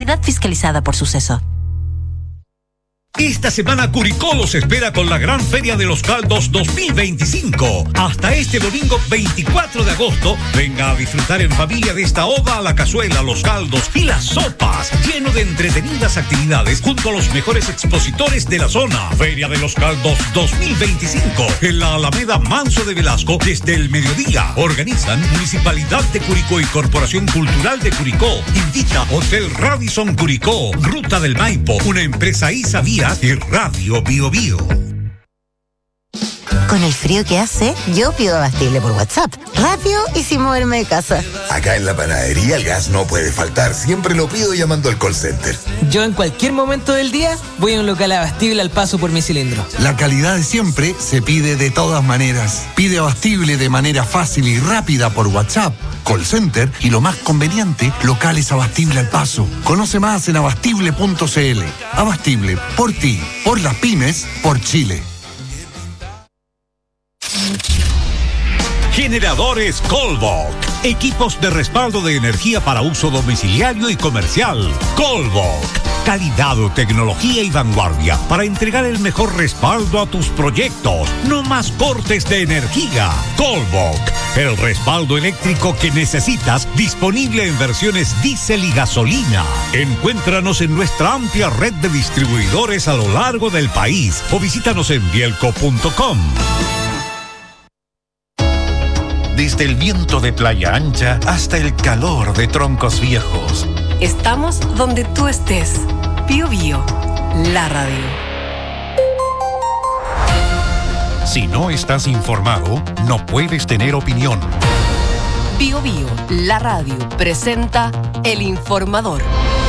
Entidad fiscalizada por Suceso. Esta semana Curicó los espera con la Gran Feria de los Caldos 2025. Hasta este domingo 24 de agosto, venga a disfrutar en familia de esta oda a la cazuela, los caldos y las sopas, lleno de entretenidas actividades junto a los mejores expositores de la zona. Feria de los Caldos 2025 en la Alameda Manso de Velasco desde el mediodía. Organizan Municipalidad de Curicó y Corporación Cultural de Curicó. Invita Hotel Radisson Curicó, Ruta del Maipo, una empresa Isavías y Radio Bio Bio. Con el frío que hace, yo pido Abastible por WhatsApp, rápido y sin moverme de casa. Acá en la panadería el gas no puede faltar, siempre lo pido llamando al call center. Yo en cualquier momento del día voy a un local Abastible al paso por mi cilindro. La calidad de siempre se pide de todas maneras. Pide Abastible de manera fácil y rápida por WhatsApp, call center y lo más conveniente, locales Abastible al paso. Conoce más en abastible.cl. Abastible, por ti, por las pymes, por Chile. Generadores Colbok. Equipos de respaldo de energía para uso domiciliario y comercial. Colbok. Calidad, tecnología y vanguardia para entregar el mejor respaldo a tus proyectos. No más cortes de energía. Colbok. El respaldo eléctrico que necesitas, disponible en versiones diésel y gasolina. Encuéntranos en nuestra amplia red de distribuidores a lo largo del país o visítanos en bielco.com. Desde el viento de Playa Ancha hasta el calor de Troncos Viejos. Estamos donde tú estés. Bio Bio, la radio. Si no estás informado, no puedes tener opinión. Bio Bio, la radio, presenta El Informador.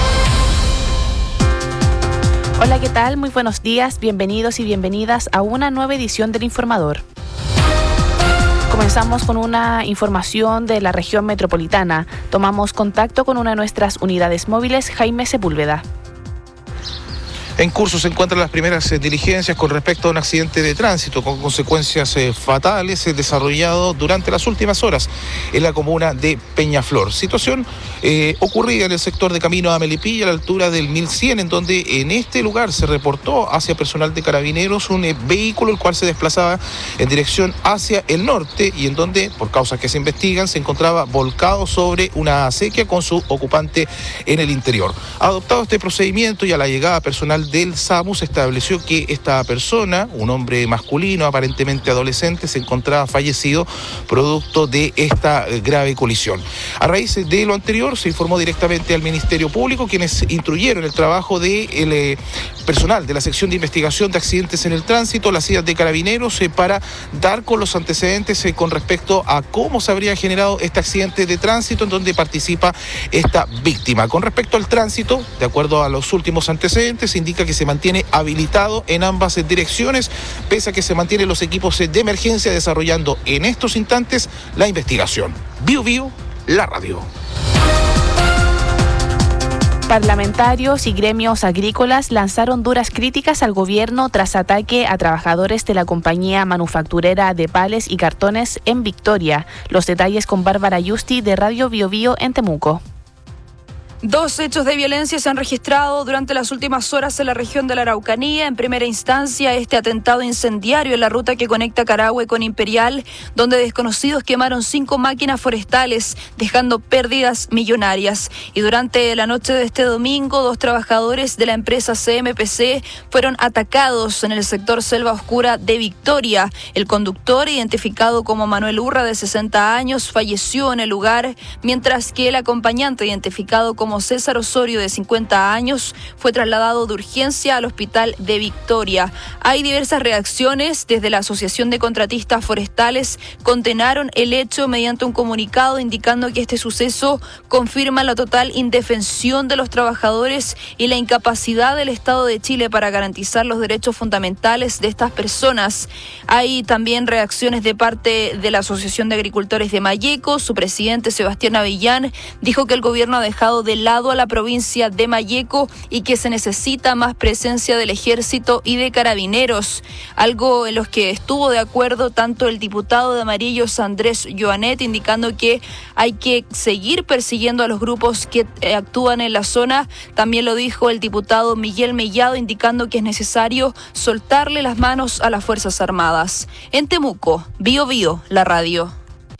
Hola, ¿qué tal? Muy buenos días, bienvenidos y bienvenidas a una nueva edición del Informador. Comenzamos con una información de la región metropolitana. Tomamos contacto con una de nuestras unidades móviles, Jaime Sepúlveda. En curso se encuentran las primeras diligencias con respecto a un accidente de tránsito con consecuencias fatales desarrollado durante las últimas horas en la comuna de Peñaflor. Situación ocurrida en el sector de Camino a Melipilla a la altura del 1100, en donde en este lugar se reportó hacia personal de carabineros un vehículo el cual se desplazaba en dirección hacia el norte y en donde, por causas que se investigan, se encontraba volcado sobre una acequia con su ocupante en el interior. Adoptado este procedimiento y a la llegada personal del SAMU se estableció que esta persona, un hombre masculino aparentemente adolescente, se encontraba fallecido producto de esta grave colisión. A raíz de lo anterior se informó directamente al Ministerio Público, quienes instruyeron el trabajo del personal de la sección de investigación de accidentes en el tránsito, las sillas de carabineros, para dar con los antecedentes con respecto a cómo se habría generado este accidente de tránsito en donde participa esta víctima. Con respecto al tránsito, de acuerdo a los últimos antecedentes, indica que se mantiene habilitado en ambas direcciones, pese a que se mantienen los equipos de emergencia desarrollando en estos instantes la investigación. Bio Bio, la radio. Parlamentarios y gremios agrícolas lanzaron duras críticas al gobierno tras ataque a trabajadores de la compañía manufacturera de pales y cartones en Victoria. Los detalles con Bárbara Yusti de Radio Bio Bio en Temuco. 2 hechos de violencia se han registrado durante las últimas horas en la región de la Araucanía. En primera instancia, este atentado incendiario en la ruta que conecta Carahue con Imperial, donde desconocidos quemaron 5 máquinas forestales, dejando pérdidas millonarias. Y durante la noche de este domingo, 2 trabajadores de la empresa CMPC fueron atacados en el sector Selva Oscura de Victoria. El conductor, identificado como Manuel Urra, de 60 años, falleció en el lugar, mientras que el acompañante, identificado como César Osorio, de 50 años, fue trasladado de urgencia al hospital de Victoria. Hay diversas reacciones. Desde la Asociación de Contratistas Forestales condenaron el hecho mediante un comunicado indicando que este suceso confirma la total indefensión de los trabajadores y la incapacidad del Estado de Chile para garantizar los derechos fundamentales de estas personas. Hay también reacciones de parte de la Asociación de Agricultores de Malleco. Su presidente, Sebastián Avillán, dijo que el gobierno ha dejado de helado a la provincia de Malleco y que se necesita más presencia del ejército y de carabineros, algo en los que estuvo de acuerdo tanto el diputado de Amarillos Andrés Joanet, indicando que hay que seguir persiguiendo a los grupos que actúan en la zona. También lo dijo el diputado Miguel Mellado, indicando que es necesario soltarle las manos a las Fuerzas Armadas. En Temuco, Bío Bío, la radio.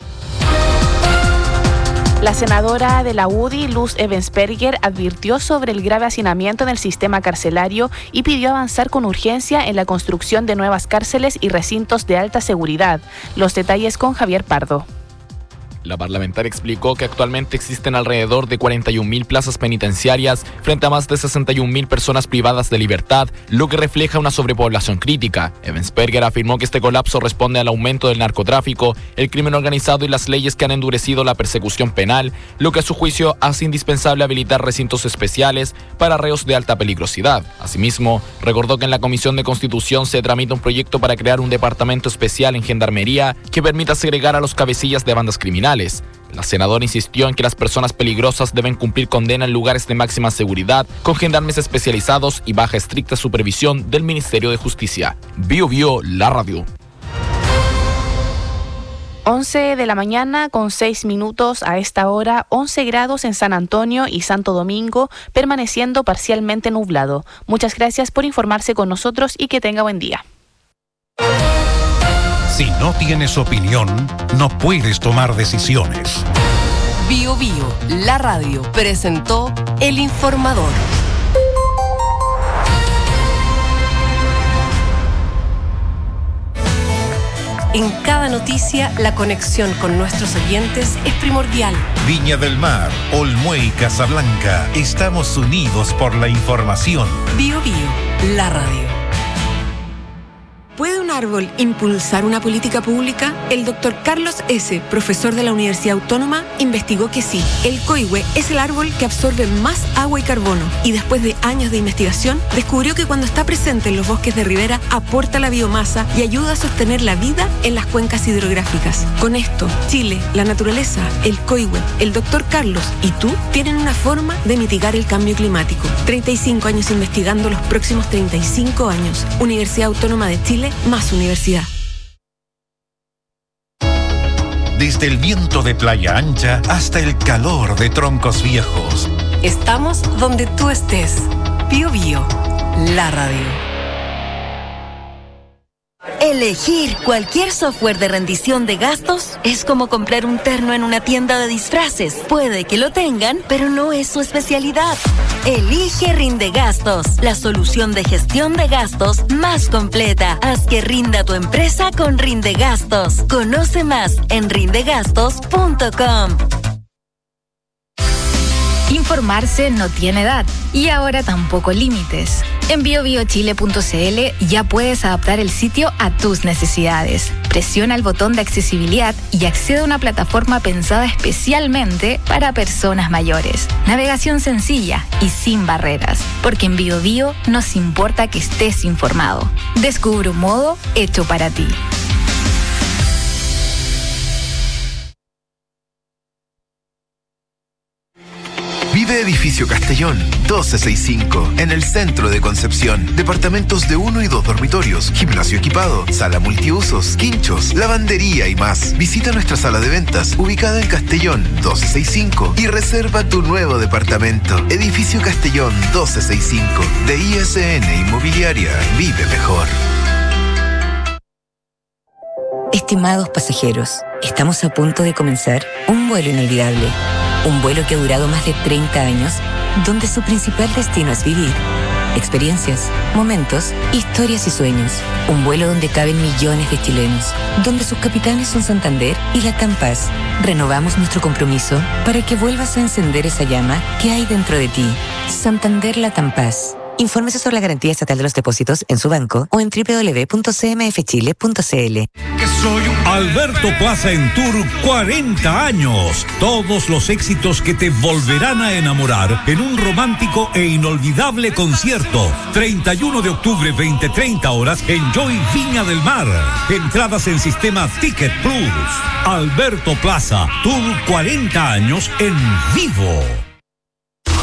La senadora de la UDI, Luz Ebensperger, advirtió sobre el grave hacinamiento en el sistema carcelario y pidió avanzar con urgencia en la construcción de nuevas cárceles y recintos de alta seguridad. Los detalles con Javier Pardo. La parlamentaria explicó que actualmente existen alrededor de 41.000 plazas penitenciarias frente a más de 61.000 personas privadas de libertad, lo que refleja una sobrepoblación crítica. Ebensperger afirmó que este colapso responde al aumento del narcotráfico, el crimen organizado y las leyes que han endurecido la persecución penal, lo que a su juicio hace indispensable habilitar recintos especiales para reos de alta peligrosidad. Asimismo, recordó que en la Comisión de Constitución se tramita un proyecto para crear un departamento especial en Gendarmería que permita segregar a los cabecillas de bandas criminales. La senadora insistió en que las personas peligrosas deben cumplir condena en lugares de máxima seguridad, con gendarmes especializados y baja estricta supervisión del Ministerio de Justicia. Bío Bío, la radio. 11 de la mañana con 6 minutos a esta hora, 11 grados en San Antonio y Santo Domingo, permaneciendo parcialmente nublado. Muchas gracias por informarse con nosotros y que tenga buen día. Si no tienes opinión, no puedes tomar decisiones. Bío Bío, la radio, presentó El Informador. En cada noticia, la conexión con nuestros oyentes es primordial. Viña del Mar, Olmué y Casablanca, estamos unidos por la información. Bío Bío, la radio. ¿Puede un árbol impulsar una política pública? El doctor Carlos S., profesor de la Universidad Autónoma, investigó que sí. El coihue es el árbol que absorbe más agua y carbono y después de años de investigación descubrió que cuando está presente en los bosques de ribera aporta la biomasa y ayuda a sostener la vida en las cuencas hidrográficas. Con esto, Chile, la naturaleza, el coihue, el doctor Carlos y tú tienen una forma de mitigar el cambio climático. 35 años investigando los próximos 35 años. Universidad Autónoma de Chile, más universidad. Desde el viento de Playa Ancha hasta el calor de Troncos Viejos. Estamos donde tú estés. Bío Bío, la radio. Elegir cualquier software de rendición de gastos es como comprar un terno en una tienda de disfraces. Puede que lo tengan, pero no es su especialidad. Elige Rindegastos, la solución de gestión de gastos más completa. Haz que rinda tu empresa con Rindegastos. Conoce más en rindegastos.com. Informarse no tiene edad y ahora tampoco límites. En biobiochile.cl ya puedes adaptar el sitio a tus necesidades. Presiona el botón de accesibilidad y accede a una plataforma pensada especialmente para personas mayores. Navegación sencilla y sin barreras, porque en BioBio nos importa que estés informado. Descubre un modo hecho para ti. Vive Edificio Castellón, 1265, en el centro de Concepción. Departamentos de 1 y 2 dormitorios, gimnasio equipado, sala multiusos, quinchos, lavandería y más. Visita nuestra sala de ventas, ubicada en Castellón, 1265, y reserva tu nuevo departamento. Edificio Castellón, 1265, de ISN Inmobiliaria. Vive mejor. Estimados pasajeros, estamos a punto de comenzar un vuelo inolvidable. Un vuelo que ha durado más de 30 años, donde su principal destino es vivir. Experiencias, momentos, historias y sueños. Un vuelo donde caben millones de chilenos, donde sus capitanes son Santander y Latam Paz. Renovamos nuestro compromiso para que vuelvas a encender esa llama que hay dentro de ti. Santander Latam Paz. Infórmese sobre la garantía estatal de los depósitos en su banco o en www.cmfchile.cl. Alberto Plaza en Tour 40 años. Todos los éxitos que te volverán a enamorar en un romántico e inolvidable concierto. 31 de octubre, 20-30 horas en Joy Viña del Mar. Entradas en sistema Ticket Plus. Alberto Plaza, Tour 40 años en vivo.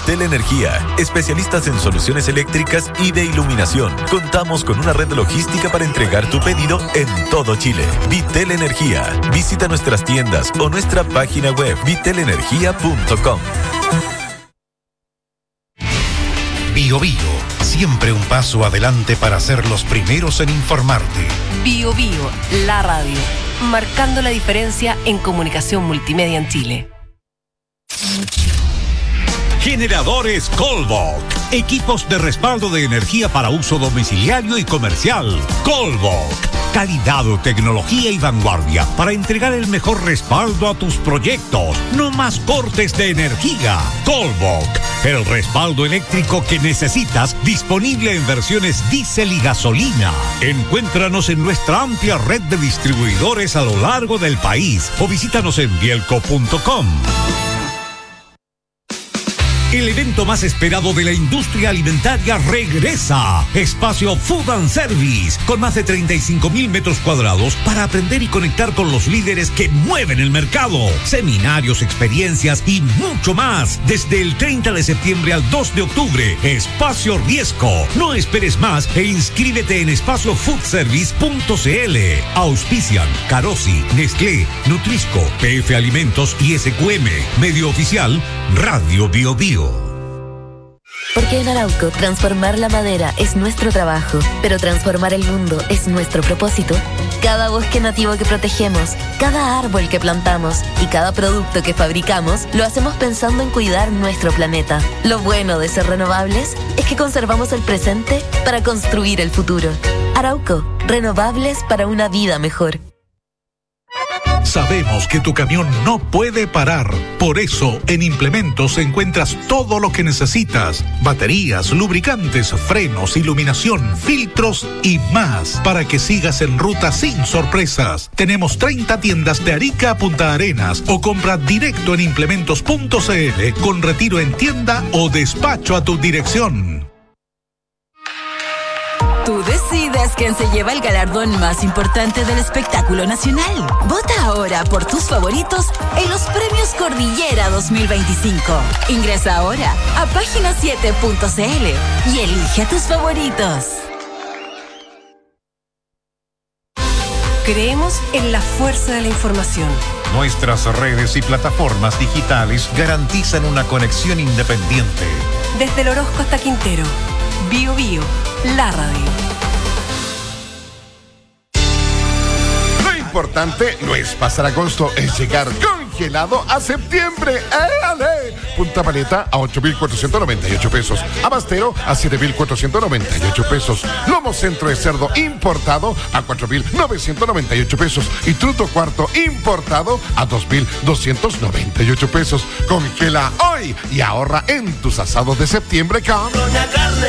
Vitel Energía, especialistas en soluciones eléctricas y de iluminación. Contamos con una red logística para entregar tu pedido en todo Chile. Vitel Energía. Visita nuestras tiendas o nuestra página web vitelenergia.com. Bio Bio, siempre un paso adelante para ser los primeros en informarte. Bio Bio, la radio, marcando la diferencia en comunicación multimedia en Chile. Generadores Colbok. Equipos de respaldo de energía para uso domiciliario y comercial. Colbok. Calidad, tecnología y vanguardia para entregar el mejor respaldo a tus proyectos. No más cortes de energía. Colbok. El respaldo eléctrico que necesitas, disponible en versiones diésel y gasolina. Encuéntranos en nuestra amplia red de distribuidores a lo largo del país o visítanos en bielco.com. El evento más esperado de la industria alimentaria regresa. Espacio Food and Service, con más de 35.000 metros cuadrados para aprender y conectar con los líderes que mueven el mercado. Seminarios, experiencias y mucho más. Desde el 30 de septiembre al 2 de octubre. Espacio Riesco. No esperes más e inscríbete en espaciofoodservice.cl. Auspician Carosi, Nestlé, Nutrisco, PF Alimentos y SQM. Medio oficial, Radio Bio Bio. Porque en Arauco, transformar la madera es nuestro trabajo, pero transformar el mundo es nuestro propósito. Cada bosque nativo que protegemos, cada árbol que plantamos y cada producto que fabricamos, lo hacemos pensando en cuidar nuestro planeta. Lo bueno de ser renovables es que conservamos el presente para construir el futuro. Arauco, renovables para una vida mejor. Sabemos que tu camión no puede parar. Por eso, en Implementos encuentras todo lo que necesitas. Baterías, lubricantes, frenos, iluminación, filtros y más. Para que sigas en ruta sin sorpresas. Tenemos 30 tiendas de Arica a Punta Arenas o compra directo en implementos.cl con retiro en tienda o despacho a tu dirección. Tú decides quién se lleva el galardón más importante del espectáculo nacional. Vota ahora por tus favoritos en los Premios Cordillera 2025. Ingresa ahora a página7.cl y elige a tus favoritos. Creemos en la fuerza de la información. Nuestras redes y plataformas digitales garantizan una conexión independiente. Desde el Orozco hasta Quintero. Bio Bio, la radio. Lo importante no es pasar agosto, es llegar congelado a septiembre. ¡Éale! Punta Paleta a 8.498 pesos. Abastero a 7.498 pesos. Lomo centro de cerdo importado a 4.998 pesos. Y truto cuarto importado a 2.298 pesos. Congela hoy y ahorra en tus asados de septiembre con Doña Carne.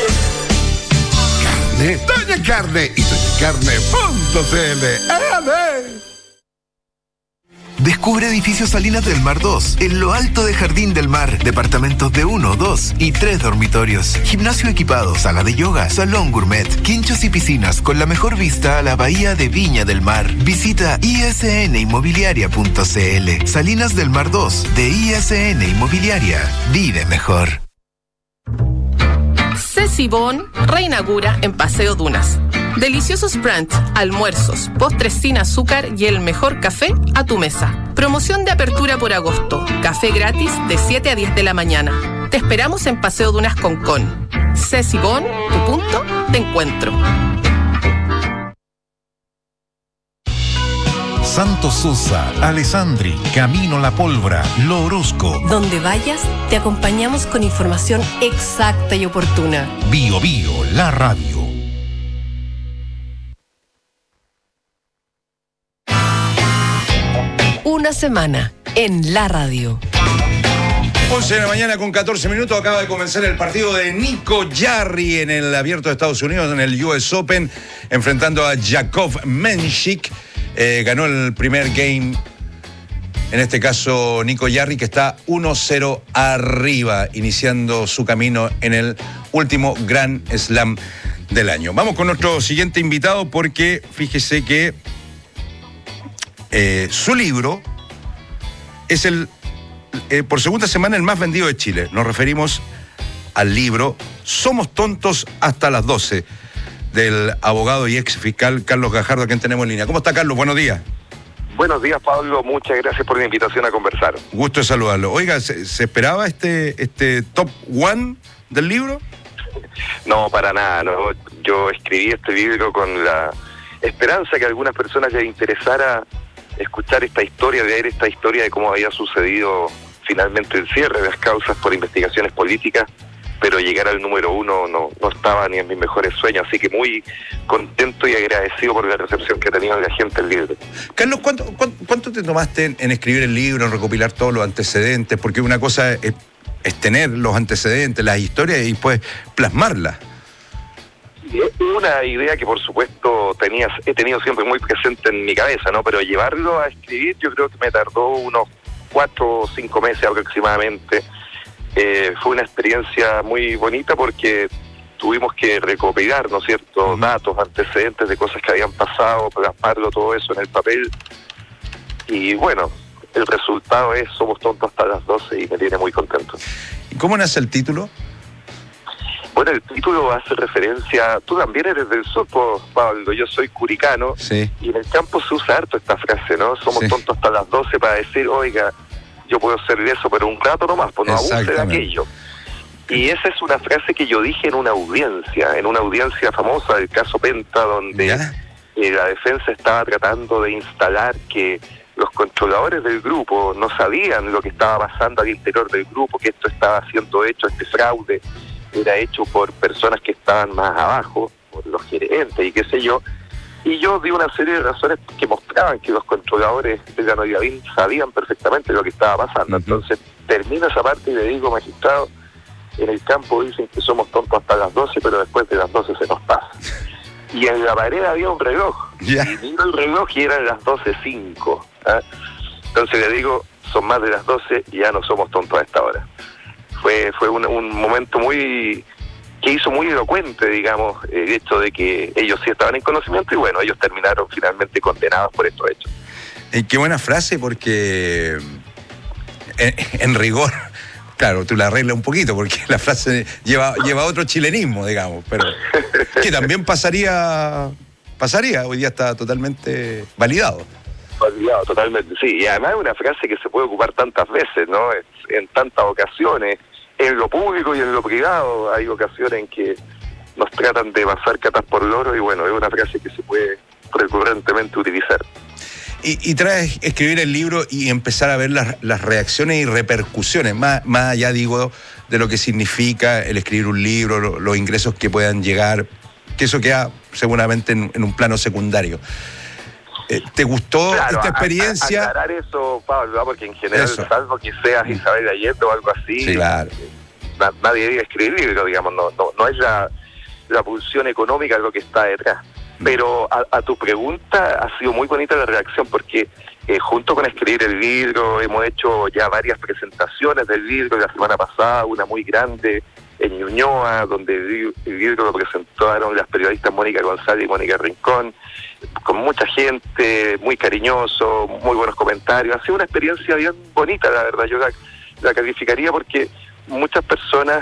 Doña Carne y doñacarne.cl. ¡Éale! Descubre edificios Salinas del Mar 2, en lo alto de Jardín del Mar. Departamentos de 1, 2 y 3 dormitorios. Gimnasio equipado, sala de yoga, salón gourmet, quinchos y piscinas con la mejor vista a la bahía de Viña del Mar. Visita isninmobiliaria.cl. Salinas del Mar 2, de ISN Inmobiliaria. Vive mejor. Cecibón reinaugura en Paseo Dunas. Deliciosos brunch, almuerzos, postres sin azúcar y el mejor café a tu mesa. Promoción de apertura por agosto. Café gratis de 7 a 10 de la mañana. Te esperamos en Paseo Dunas Concón. Cecibón, tu punto de encuentro. Santo Sosa, Alessandri, Camino La Pólvora, Lo Orozco. Donde vayas, te acompañamos con información exacta y oportuna. Bio Bio, la radio. Una semana en la radio. 11 de la mañana con 14 minutos. Acaba de comenzar el partido de Nico Jarry en el Abierto de Estados Unidos, en el US Open, enfrentando a Jakub Mensik. Ganó el primer game, en este caso Nico Jarry, que está 1-0 arriba, iniciando su camino en el último Grand Slam del año. Vamos con nuestro siguiente invitado, porque fíjese que su libro es por segunda semana el más vendido de Chile. Nos referimos al libro Somos tontos hasta las 12, del abogado y ex fiscal Carlos Gajardo, a quien tenemos en línea. ¿Cómo está, Carlos? Buenos días. Buenos días, Pablo. Muchas gracias por la invitación a conversar. Gusto de saludarlo. Oiga, ¿se esperaba este top one del libro? No, para nada. No. Yo escribí este libro con la esperanza que a algunas personas les interesara escuchar esta historia, leer esta historia de cómo había sucedido finalmente el cierre de las causas por investigaciones políticas, pero llegar al número 1 no estaba ni en mis mejores sueños, así que muy contento y agradecido por la recepción que ha tenido la gente el libro. Carlos, ¿cuánto te tomaste en escribir el libro, en recopilar todos los antecedentes? Porque una cosa es tener los antecedentes, las historias, y después plasmarlas. Una idea que por supuesto he tenido siempre muy presente en mi cabeza, ¿no? Pero llevarlo a escribir yo creo que me tardó unos 4 o 5 meses aproximadamente. Fue una experiencia muy bonita porque tuvimos que recopilar, ¿no es cierto?, datos, antecedentes de cosas que habían pasado, plasmarlo todo eso en el papel. Y bueno, el resultado es Somos tontos hasta las 12 y me tiene muy contento. ¿Y cómo nace el título? Bueno, el título hace referencia, tú también eres del sur, Pablo, yo soy curicano, sí. Y en el campo se usa harto esta frase, ¿no? Somos tontos hasta las 12 para decir, oiga, yo puedo hacer eso, pero un rato nomás, pues no abuse de aquello. Y esa es una frase que yo dije en una audiencia famosa del caso Penta, donde la defensa estaba tratando de instalar que los controladores del grupo no sabían lo que estaba pasando al interior del grupo, que esto estaba siendo hecho, este fraude era hecho por personas que estaban más abajo, por los gerentes y qué sé yo. Y yo di una serie de razones que mostraban que los controladores de la Noyavín sabían perfectamente lo que estaba pasando. Entonces termino esa parte y le digo, magistrado, en el campo dicen que somos tontos hasta las 12, pero después de las 12 se nos pasa. Y en la pared había un reloj. Y miro el reloj y eran las 12:05. Entonces le digo, son más de las 12 y ya no somos tontos a esta hora. Fue un momento que hizo muy elocuente, digamos, el hecho de que ellos sí estaban en conocimiento y bueno, ellos terminaron finalmente condenados por estos hechos. Qué buena frase, porque en rigor, claro, tú la arreglas un poquito porque la frase lleva otro chilenismo, digamos, pero que también pasaría, hoy día está totalmente validado. Validado, totalmente, sí, y además es una frase que se puede ocupar tantas veces, ¿no? En tantas ocasiones, en lo público y en lo privado, hay ocasiones en que nos tratan de pasar catas por loro y bueno, es una frase que se puede recurrentemente utilizar. Y tras escribir el libro y empezar a ver las reacciones y repercusiones, más allá, digo, de lo que significa el escribir un libro, los ingresos que puedan llegar, que eso queda seguramente en un plano secundario. ¿Te gustó esta experiencia? Aclarar eso, Pablo, porque en general, salvo que seas Isabel Allende o algo así, sí, claro, nadie debe escribir libros, digamos, no es la pulsión económica lo que está detrás. Pero a tu pregunta ha sido muy bonita la reacción porque junto con escribir el libro hemos hecho ya varias presentaciones del libro. La semana pasada una muy grande en Ñuñoa, donde el libro lo presentaron las periodistas Mónica González y Mónica Rincón, con mucha gente, muy cariñoso, muy buenos comentarios. Ha sido una experiencia bien bonita, la verdad. Yo la calificaría porque muchas personas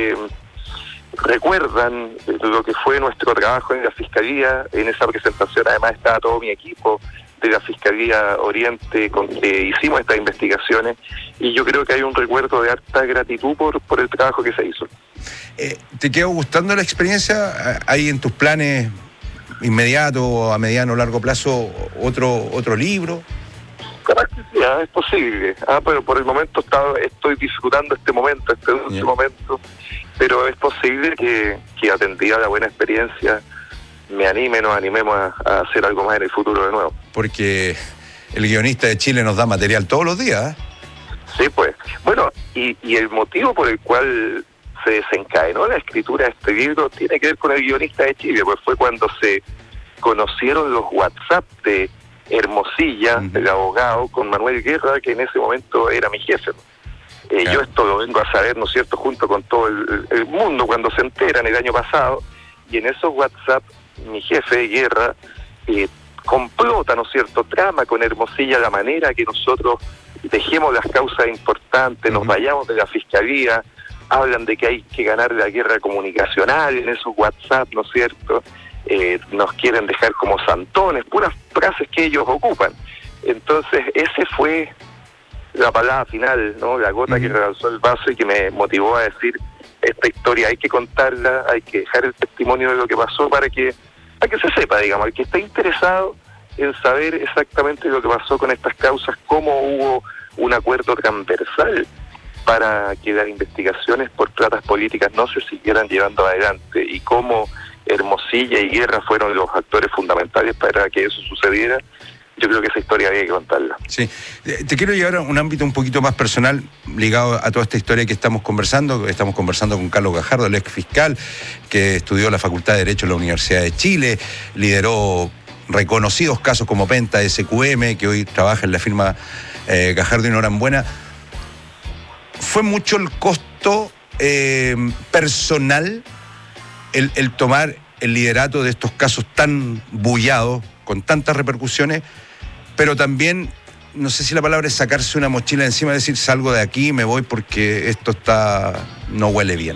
recuerdan lo que fue nuestro trabajo en la Fiscalía. En esa presentación además estaba todo mi equipo de la Fiscalía Oriente con que hicimos estas investigaciones y yo creo que hay un recuerdo de harta gratitud por el trabajo que se hizo. ¿Te quedó gustando la experiencia? ¿Hay en tus planes inmediato, a mediano o largo plazo otro libro? Es posible, pero por el momento estoy disfrutando este momento, este dulce momento, pero es posible que atendida a la buena experiencia nos animemos a hacer algo más en el futuro de nuevo. Porque el guionista de Chile nos da material todos los días. Sí, pues. Bueno, y el motivo por el cual se desencadenó la escritura de este libro tiene que ver con el guionista de Chile, pues fue cuando se conocieron los WhatsApp de Hermosilla, el abogado, con Manuel Guerra, que en ese momento era mi jefe. Yo esto lo vengo a saber, ¿no es cierto?, junto con todo el mundo cuando se enteran el año pasado, y en esos WhatsApp mi jefe, Guerra, complota, ¿no es cierto?, trama con Hermosilla la manera que nosotros dejemos las causas importantes, nos vayamos de la Fiscalía, hablan de que hay que ganar la guerra comunicacional en esos WhatsApp, ¿no es cierto? Nos quieren dejar como santones, puras frases que ellos ocupan. Entonces, ese fue la palabra final, ¿no? La gota que rebalsó el vaso y que me motivó a decir, esta historia hay que contarla, hay que dejar el testimonio de lo que pasó para que se sepa, digamos, el que está interesado en saber exactamente lo que pasó con estas causas, cómo hubo un acuerdo transversal para que las investigaciones por tratas políticas no se siguieran llevando adelante y cómo Hermosilla y Guerra fueron los actores fundamentales para que eso sucediera. Yo creo que esa historia había que contarla. Sí. Te quiero llevar a un ámbito un poquito más personal ligado a toda esta historia que estamos conversando. Estamos conversando con Carlos Gajardo, el ex fiscal, que estudió la Facultad de Derecho en la Universidad de Chile, lideró reconocidos casos como Penta, SQM, que hoy trabaja en la firma Gajardo y Norambuena. ¿Fue mucho el costo personal el tomar el liderato de estos casos tan bullados, con tantas repercusiones, pero también, no sé si la palabra es sacarse una mochila encima, decir, salgo de aquí, me voy porque esto no huele bien?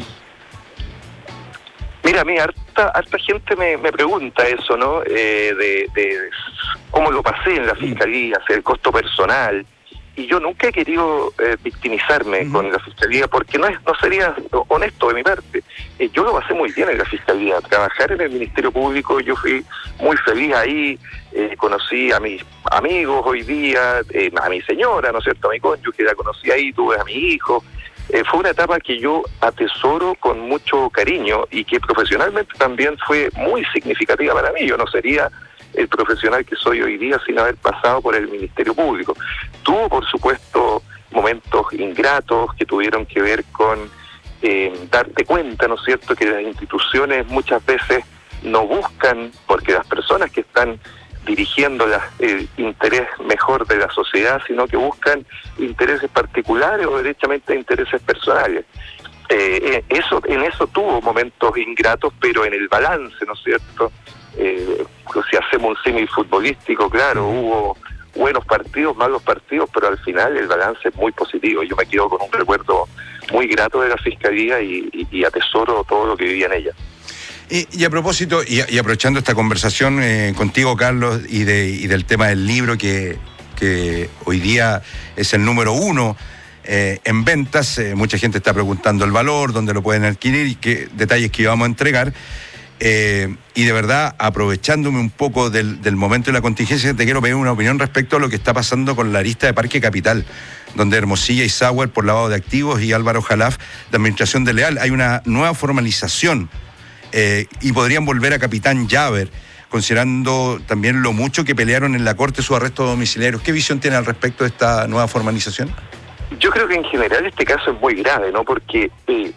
Mira, a mí harta gente me pregunta eso, ¿no? De cómo lo pasé en la fiscalía, el costo personal. Y yo nunca he querido victimizarme con la fiscalía, porque no sería honesto de mi parte. Yo lo pasé muy bien en la fiscalía. Trabajar en el Ministerio Público, yo fui muy feliz ahí. Conocí a mis amigos hoy día, a mi señora, ¿no es cierto?, a mi cónyuge, la conocí ahí, tuve a mi hijo. Fue una etapa que yo atesoro con mucho cariño y que profesionalmente también fue muy significativa para mí. Yo no sería el profesional que soy hoy día sin haber pasado por el Ministerio Público. Tuvo, por supuesto, momentos ingratos que tuvieron que ver con darte cuenta, ¿no es cierto?, que las instituciones muchas veces no buscan, porque las personas que están dirigiendo el interés mejor de la sociedad, sino que buscan intereses particulares o derechamente intereses personales. En eso tuvo momentos ingratos, pero en el balance, ¿no es cierto?, si hacemos un símil futbolístico, claro, hubo buenos partidos, malos partidos, pero al final el balance es muy positivo. Yo me quedo con un recuerdo muy grato de la Fiscalía y atesoro todo lo que viví en ella. Y a propósito, y aprovechando esta conversación contigo, Carlos, y del tema del libro que hoy día es el número 1 en ventas, mucha gente está preguntando el valor, dónde lo pueden adquirir y qué detalles que íbamos a entregar. Y de verdad, aprovechándome un poco del momento de la contingencia, te quiero pedir una opinión respecto a lo que está pasando con la arista de Parque Capital, donde Hermosilla y Sauer por lavado de activos y Álvaro Jalaf de administración desleal. Hay una nueva formalización y podrían volver a Capitán Llaver, considerando también lo mucho que pelearon en la Corte sus arrestos domiciliarios. ¿Qué visión tiene al respecto de esta nueva formalización? Yo creo que en general este caso es muy grave, ¿no? Porque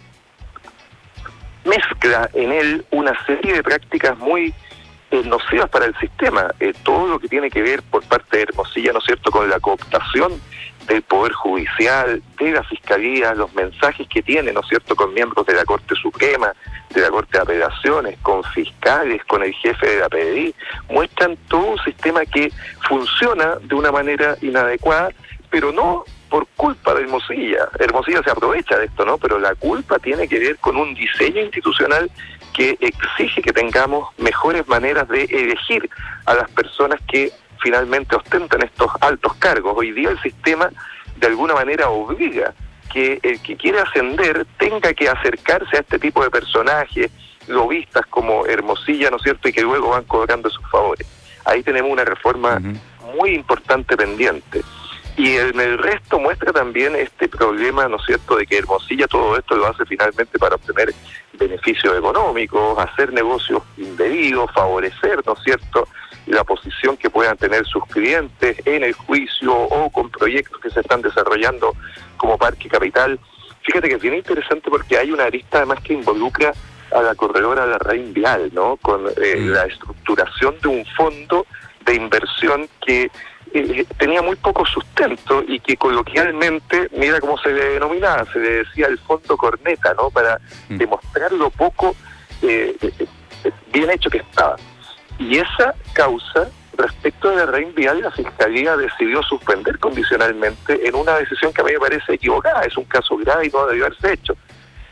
mezcla en él una serie de prácticas muy nocivas para el sistema. Todo lo que tiene que ver por parte de Hermosilla, ¿no es cierto?, con la cooptación del Poder Judicial, de la Fiscalía, los mensajes que tiene, ¿no es cierto?, con miembros de la Corte Suprema, de la Corte de Apelaciones, con fiscales, con el jefe de la PDI, muestran todo un sistema que funciona de una manera inadecuada, pero no por culpa de Hermosilla. Hermosilla se aprovecha de esto, ¿no? Pero la culpa tiene que ver con un diseño institucional que exige que tengamos mejores maneras de elegir a las personas que finalmente ostentan estos altos cargos. Hoy día el sistema de alguna manera obliga que el que quiere ascender tenga que acercarse a este tipo de personajes, lobistas como Hermosilla, ¿no es cierto?, y que luego van cobrando sus favores. Ahí tenemos una reforma muy importante pendiente. Y en el resto muestra también este problema, ¿no es cierto?, de que Hermosilla todo esto lo hace finalmente para obtener beneficios económicos, hacer negocios indebidos, favorecer, ¿no es cierto?, la posición que puedan tener sus clientes en el juicio o con proyectos que se están desarrollando como Parque Capital. Fíjate que es bien interesante porque hay una arista además que involucra a la corredora Larraín Vial, ¿no?, con la estructuración de un fondo de inversión que tenía muy poco sustento y que coloquialmente, mira cómo se le denominaba, se le decía el fondo corneta, ¿no?, para demostrar lo poco bien hecho que estaba. Y esa causa, respecto de la Larraín Vial, la Fiscalía decidió suspender condicionalmente en una decisión que a mí me parece equivocada. Es un caso grave y no debió haberse hecho.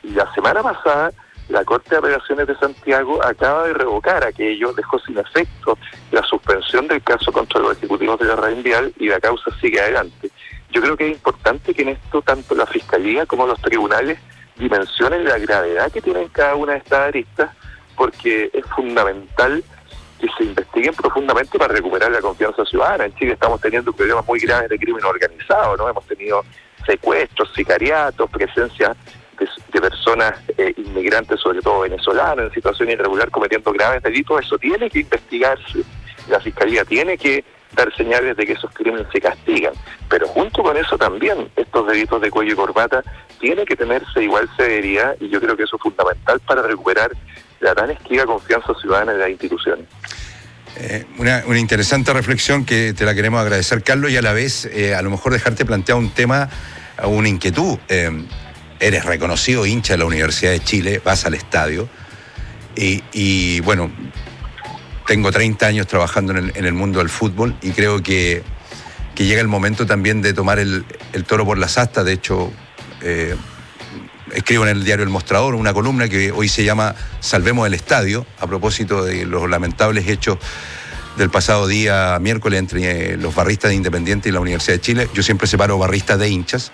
la semana pasada la Corte de Apelaciones de Santiago acaba de revocar aquello, dejó sin efecto la suspensión del caso contra los ejecutivos de la red vial y la causa sigue adelante. Yo creo que es importante que en esto tanto la Fiscalía como los tribunales dimensionen la gravedad que tienen cada una de estas aristas, porque es fundamental que se investiguen profundamente para recuperar la confianza ciudadana. En Chile estamos teniendo problemas muy graves de crimen organizado, ¿no? Hemos tenido secuestros, sicariatos, presencia de personas inmigrantes, sobre todo venezolanas, en situación irregular, cometiendo graves delitos. Eso tiene que investigarse. La Fiscalía tiene que dar señales de que esos crímenes se castigan. Pero junto con eso también, estos delitos de cuello y corbata tiene que tenerse igual severidad, y yo creo que eso es fundamental para recuperar la tan esquiva confianza ciudadana en las instituciones. Una interesante reflexión que te la queremos agradecer, Carlos, y a la vez a lo mejor dejarte plantear un tema, una inquietud. Eres reconocido hincha de la Universidad de Chile, vas al estadio y bueno, tengo 30 años trabajando en el mundo del fútbol y creo que llega el momento también de tomar el toro por las astas. De hecho, escribo en el diario El Mostrador una columna que hoy se llama Salvemos el Estadio, a propósito de los lamentables hechos del pasado día miércoles entre los barristas de Independiente y la Universidad de Chile. Yo siempre separo barristas de hinchas,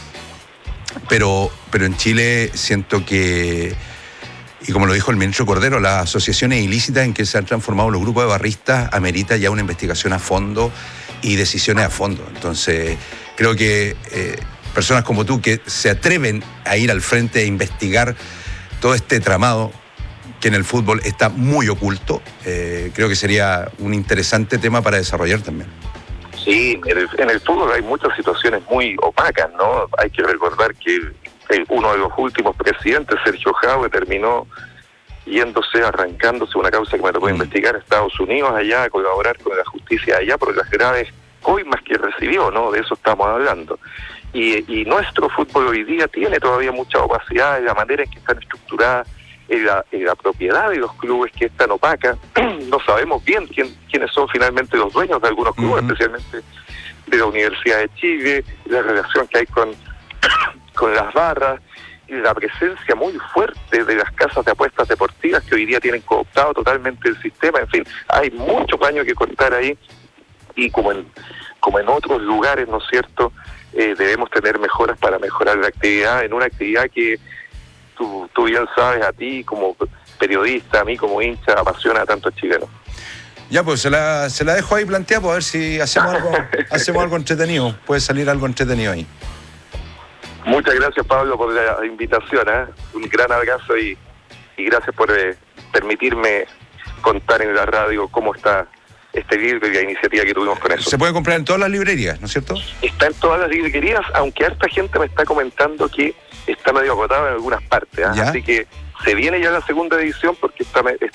pero en Chile siento que, y como lo dijo el ministro Cordero, las asociaciones ilícitas en que se han transformado los grupos de barristas amerita ya una investigación a fondo y decisiones a fondo. Entonces, creo que personas como tú que se atreven a ir al frente e investigar todo este tramado que en el fútbol está muy oculto, creo que sería un interesante tema para desarrollar también. Sí, en el fútbol hay muchas situaciones muy opacas, ¿no? Hay que recordar que uno de los últimos presidentes, Sergio Jadwe, terminó arrancándose una causa que me tocó investigar a Estados Unidos allá, a colaborar con la justicia allá por las graves coimas que recibió, ¿no? De eso estamos hablando. Y nuestro fútbol hoy día tiene todavía mucha opacidad en la manera en que están estructuradas, en la propiedad de los clubes, que es tan opaca. No sabemos bien quiénes son finalmente los dueños de algunos clubes, especialmente de la Universidad de Chile, la relación que hay con las barras, y la presencia muy fuerte de las casas de apuestas deportivas que hoy día tienen cooptado totalmente el sistema. En fin, hay mucho paño que cortar ahí, y como en otros lugares, ¿no es cierto?, debemos tener mejoras para mejorar la actividad, en una actividad que tú bien sabes, a ti como periodista, a mí como hincha, apasiona a tantos chilenos. Ya, pues se la dejo ahí planteada, pues a ver si hacemos algo entretenido. Puede salir algo entretenido ahí. Muchas gracias, Pablo, por la invitación, ¿eh? Un gran abrazo y gracias por permitirme contar en la radio cómo está este libro y la iniciativa que tuvimos con eso. Se puede comprar en todas las librerías, ¿no es cierto? Está en todas las librerías, aunque harta gente me está comentando que está medio agotado en algunas partes, ¿eh? Así que se viene ya la segunda edición porque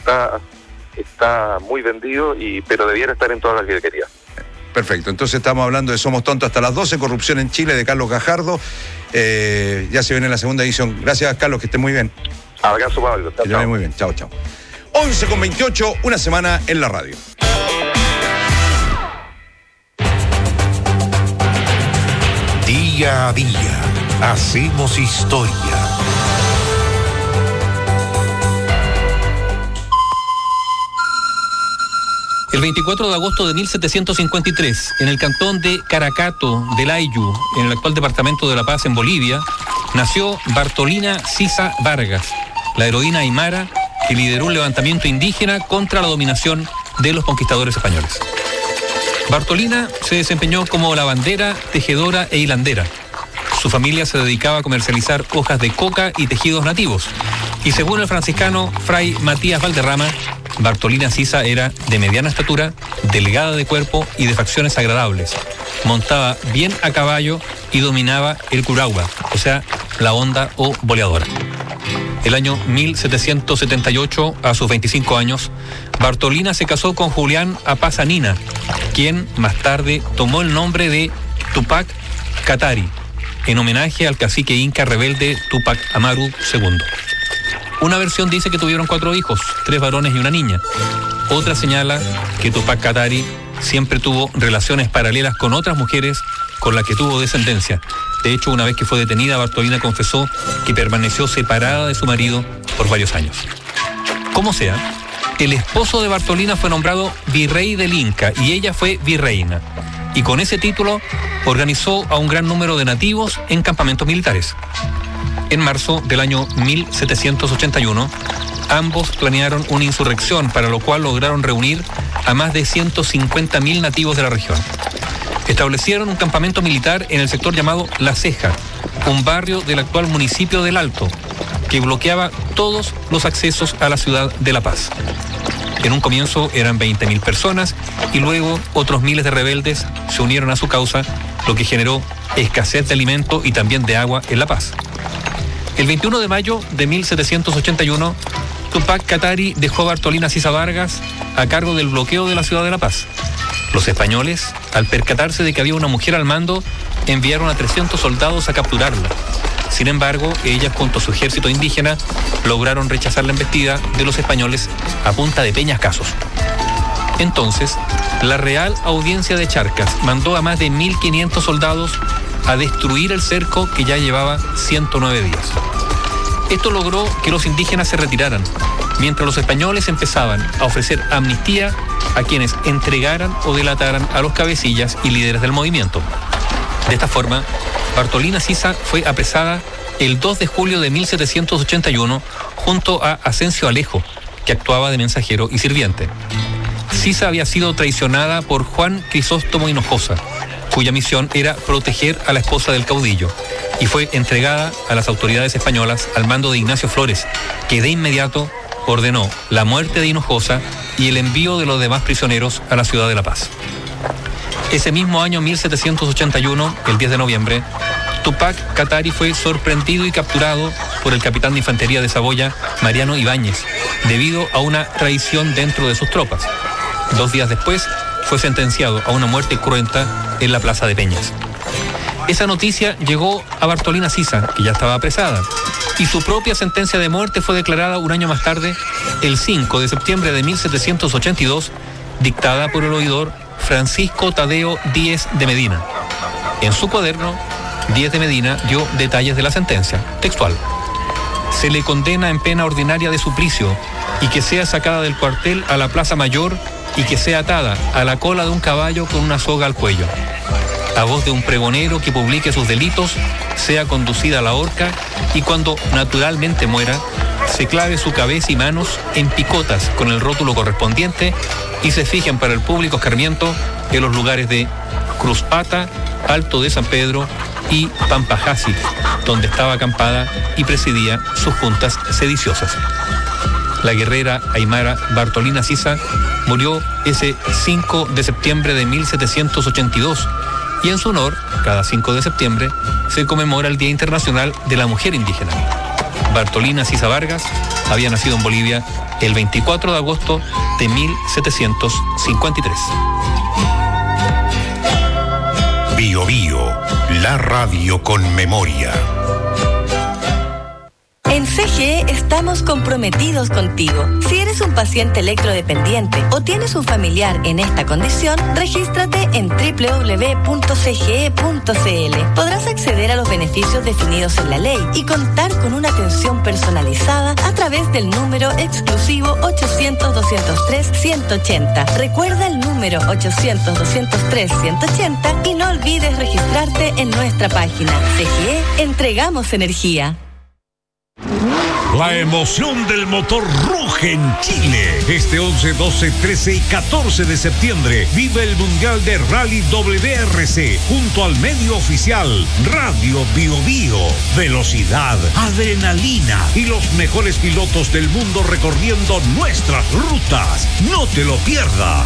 está muy vendido, pero debiera estar en todas las librerías. Perfecto, entonces estamos hablando de Somos Tontos hasta las 12, Corrupción en Chile, de Carlos Gajardo. Ya se viene la segunda edición. Gracias, Carlos, que esté muy bien. Abrazo, Pablo. Que te vaya muy bien. Chao, chao. 11:28, una semana en la radio. Día a día, hacemos historia. El 24 de agosto de 1753, en el cantón de Caracato del Ayllu, en el actual departamento de La Paz, en Bolivia, nació Bartolina Sisa Vargas, la heroína aymara que lideró un levantamiento indígena contra la dominación de los conquistadores españoles. Bartolina se desempeñó como lavandera, tejedora e hilandera. Su familia se dedicaba a comercializar hojas de coca y tejidos nativos. Y según el franciscano Fray Matías Valderrama, Bartolina Sisa era de mediana estatura, delgada de cuerpo y de facciones agradables. Montaba bien a caballo y dominaba el curagua, o sea, la honda o boleadora. El año 1778, a sus 25 años, Bartolina se casó con Julián Apazanina, quien más tarde tomó el nombre de Tupac Katari, en homenaje al cacique inca rebelde Tupac Amaru II. Una versión dice que tuvieron 4 hijos, 3 varones y una niña. Otra señala que Tupac Katari siempre tuvo relaciones paralelas con otras mujeres con las que tuvo descendencia. De hecho, una vez que fue detenida, Bartolina confesó que permaneció separada de su marido por varios años. Como sea, el esposo de Bartolina fue nombrado virrey del Inca y ella fue virreina. Y con ese título organizó a un gran número de nativos en campamentos militares. En marzo del año 1781, ambos planearon una insurrección, para lo cual lograron reunir a más de 150.000 nativos de la región. Establecieron un campamento militar en el sector llamado La Ceja, un barrio del actual municipio del Alto, que bloqueaba todos los accesos a la ciudad de La Paz. En un comienzo eran 20.000 personas y luego otros miles de rebeldes se unieron a su causa, lo que generó escasez de alimento y también de agua en La Paz. El 21 de mayo de 1781, Túpac Katari dejó a Bartolina Sisa Vargas a cargo del bloqueo de la ciudad de La Paz. Los españoles, al percatarse de que había una mujer al mando, enviaron a 300 soldados a capturarla. Sin embargo, ella junto a su ejército indígena lograron rechazar la embestida de los españoles a punta de peñascasos. Entonces, la Real Audiencia de Charcas mandó a más de 1.500 soldados a destruir el cerco que ya llevaba 109 días. Esto logró que los indígenas se retiraran, mientras los españoles empezaban a ofrecer amnistía a quienes entregaran o delataran a los cabecillas y líderes del movimiento. De esta forma, Bartolina Sisa fue apresada el 2 de julio de 1781 junto a Asensio Alejo, que actuaba de mensajero y sirviente. Sisa había sido traicionada por Juan Crisóstomo Hinojosa, cuya misión era proteger a la esposa del caudillo, y fue entregada a las autoridades españolas al mando de Ignacio Flores, que de inmediato ordenó la muerte de Hinojosa y el envío de los demás prisioneros a la ciudad de La Paz. Ese mismo año 1781, el 10 de noviembre, Túpac Katari fue sorprendido y capturado por el capitán de infantería de Saboya, Mariano Ibáñez, debido a una traición dentro de sus tropas. 2 días después, fue sentenciado a una muerte cruenta en la plaza de Peñas. Esa noticia llegó a Bartolina Sisa, que ya estaba apresada, y su propia sentencia de muerte fue declarada un año más tarde, el 5 de septiembre de 1782, dictada por el oidor Francisco Tadeo Díez de Medina. En su cuaderno, Díez de Medina dio detalles de la sentencia, textual. Se le condena en pena ordinaria de suplicio y que sea sacada del cuartel a la plaza mayor y que sea atada a la cola de un caballo con una soga al cuello. A voz de un pregonero que publique sus delitos, sea conducida a la horca y cuando naturalmente muera, se clave su cabeza y manos en picotas con el rótulo correspondiente y se fijen para el público escarmiento en los lugares de Cruzpata, Alto de San Pedro y Pampajasi, donde estaba acampada y presidía sus juntas sediciosas. La guerrera aymara Bartolina Sisa murió ese 5 de septiembre de 1782 y en su honor, cada 5 de septiembre, se conmemora el Día Internacional de la Mujer Indígena. Bartolina Sisa Vargas había nacido en Bolivia el 24 de agosto de 1753. Bio Bio, la radio con memoria. En CGE estamos comprometidos contigo. Si eres un paciente electrodependiente o tienes un familiar en esta condición, regístrate en www.cge.cl. Podrás acceder a los beneficios definidos en la ley y contar con una atención personalizada a través del número exclusivo 800-203-180. Recuerda el número 800-203-180 y no olvides registrarte en nuestra página. CGE, entregamos energía. La emoción del motor ruge en Chile. Este 11, 12, 13 y 14 de septiembre vive el Mundial de Rally WRC junto al medio oficial Radio Bio Bio. Velocidad, adrenalina y los mejores pilotos del mundo recorriendo nuestras rutas. No te lo pierdas.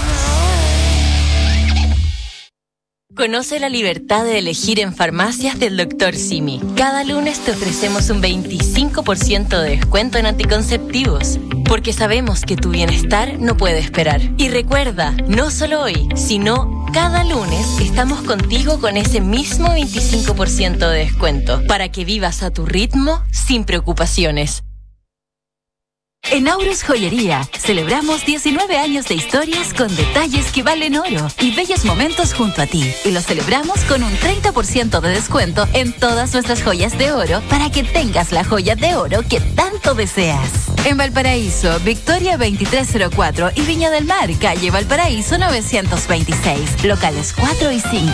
Conoce la libertad de elegir en farmacias del Dr. Simi. Cada lunes te ofrecemos un 25% de descuento en anticonceptivos, porque sabemos que tu bienestar no puede esperar. Y recuerda, no solo hoy, sino cada lunes estamos contigo con ese mismo 25% de descuento, para que vivas a tu ritmo sin preocupaciones. En Aurus Joyería celebramos 19 años de historias con detalles que valen oro y bellos momentos junto a ti. Y lo celebramos con un 30% de descuento en todas nuestras joyas de oro para que tengas la joya de oro que tanto deseas. En Valparaíso, Victoria 2304 y Viña del Mar, calle Valparaíso 926, locales 4 y 5.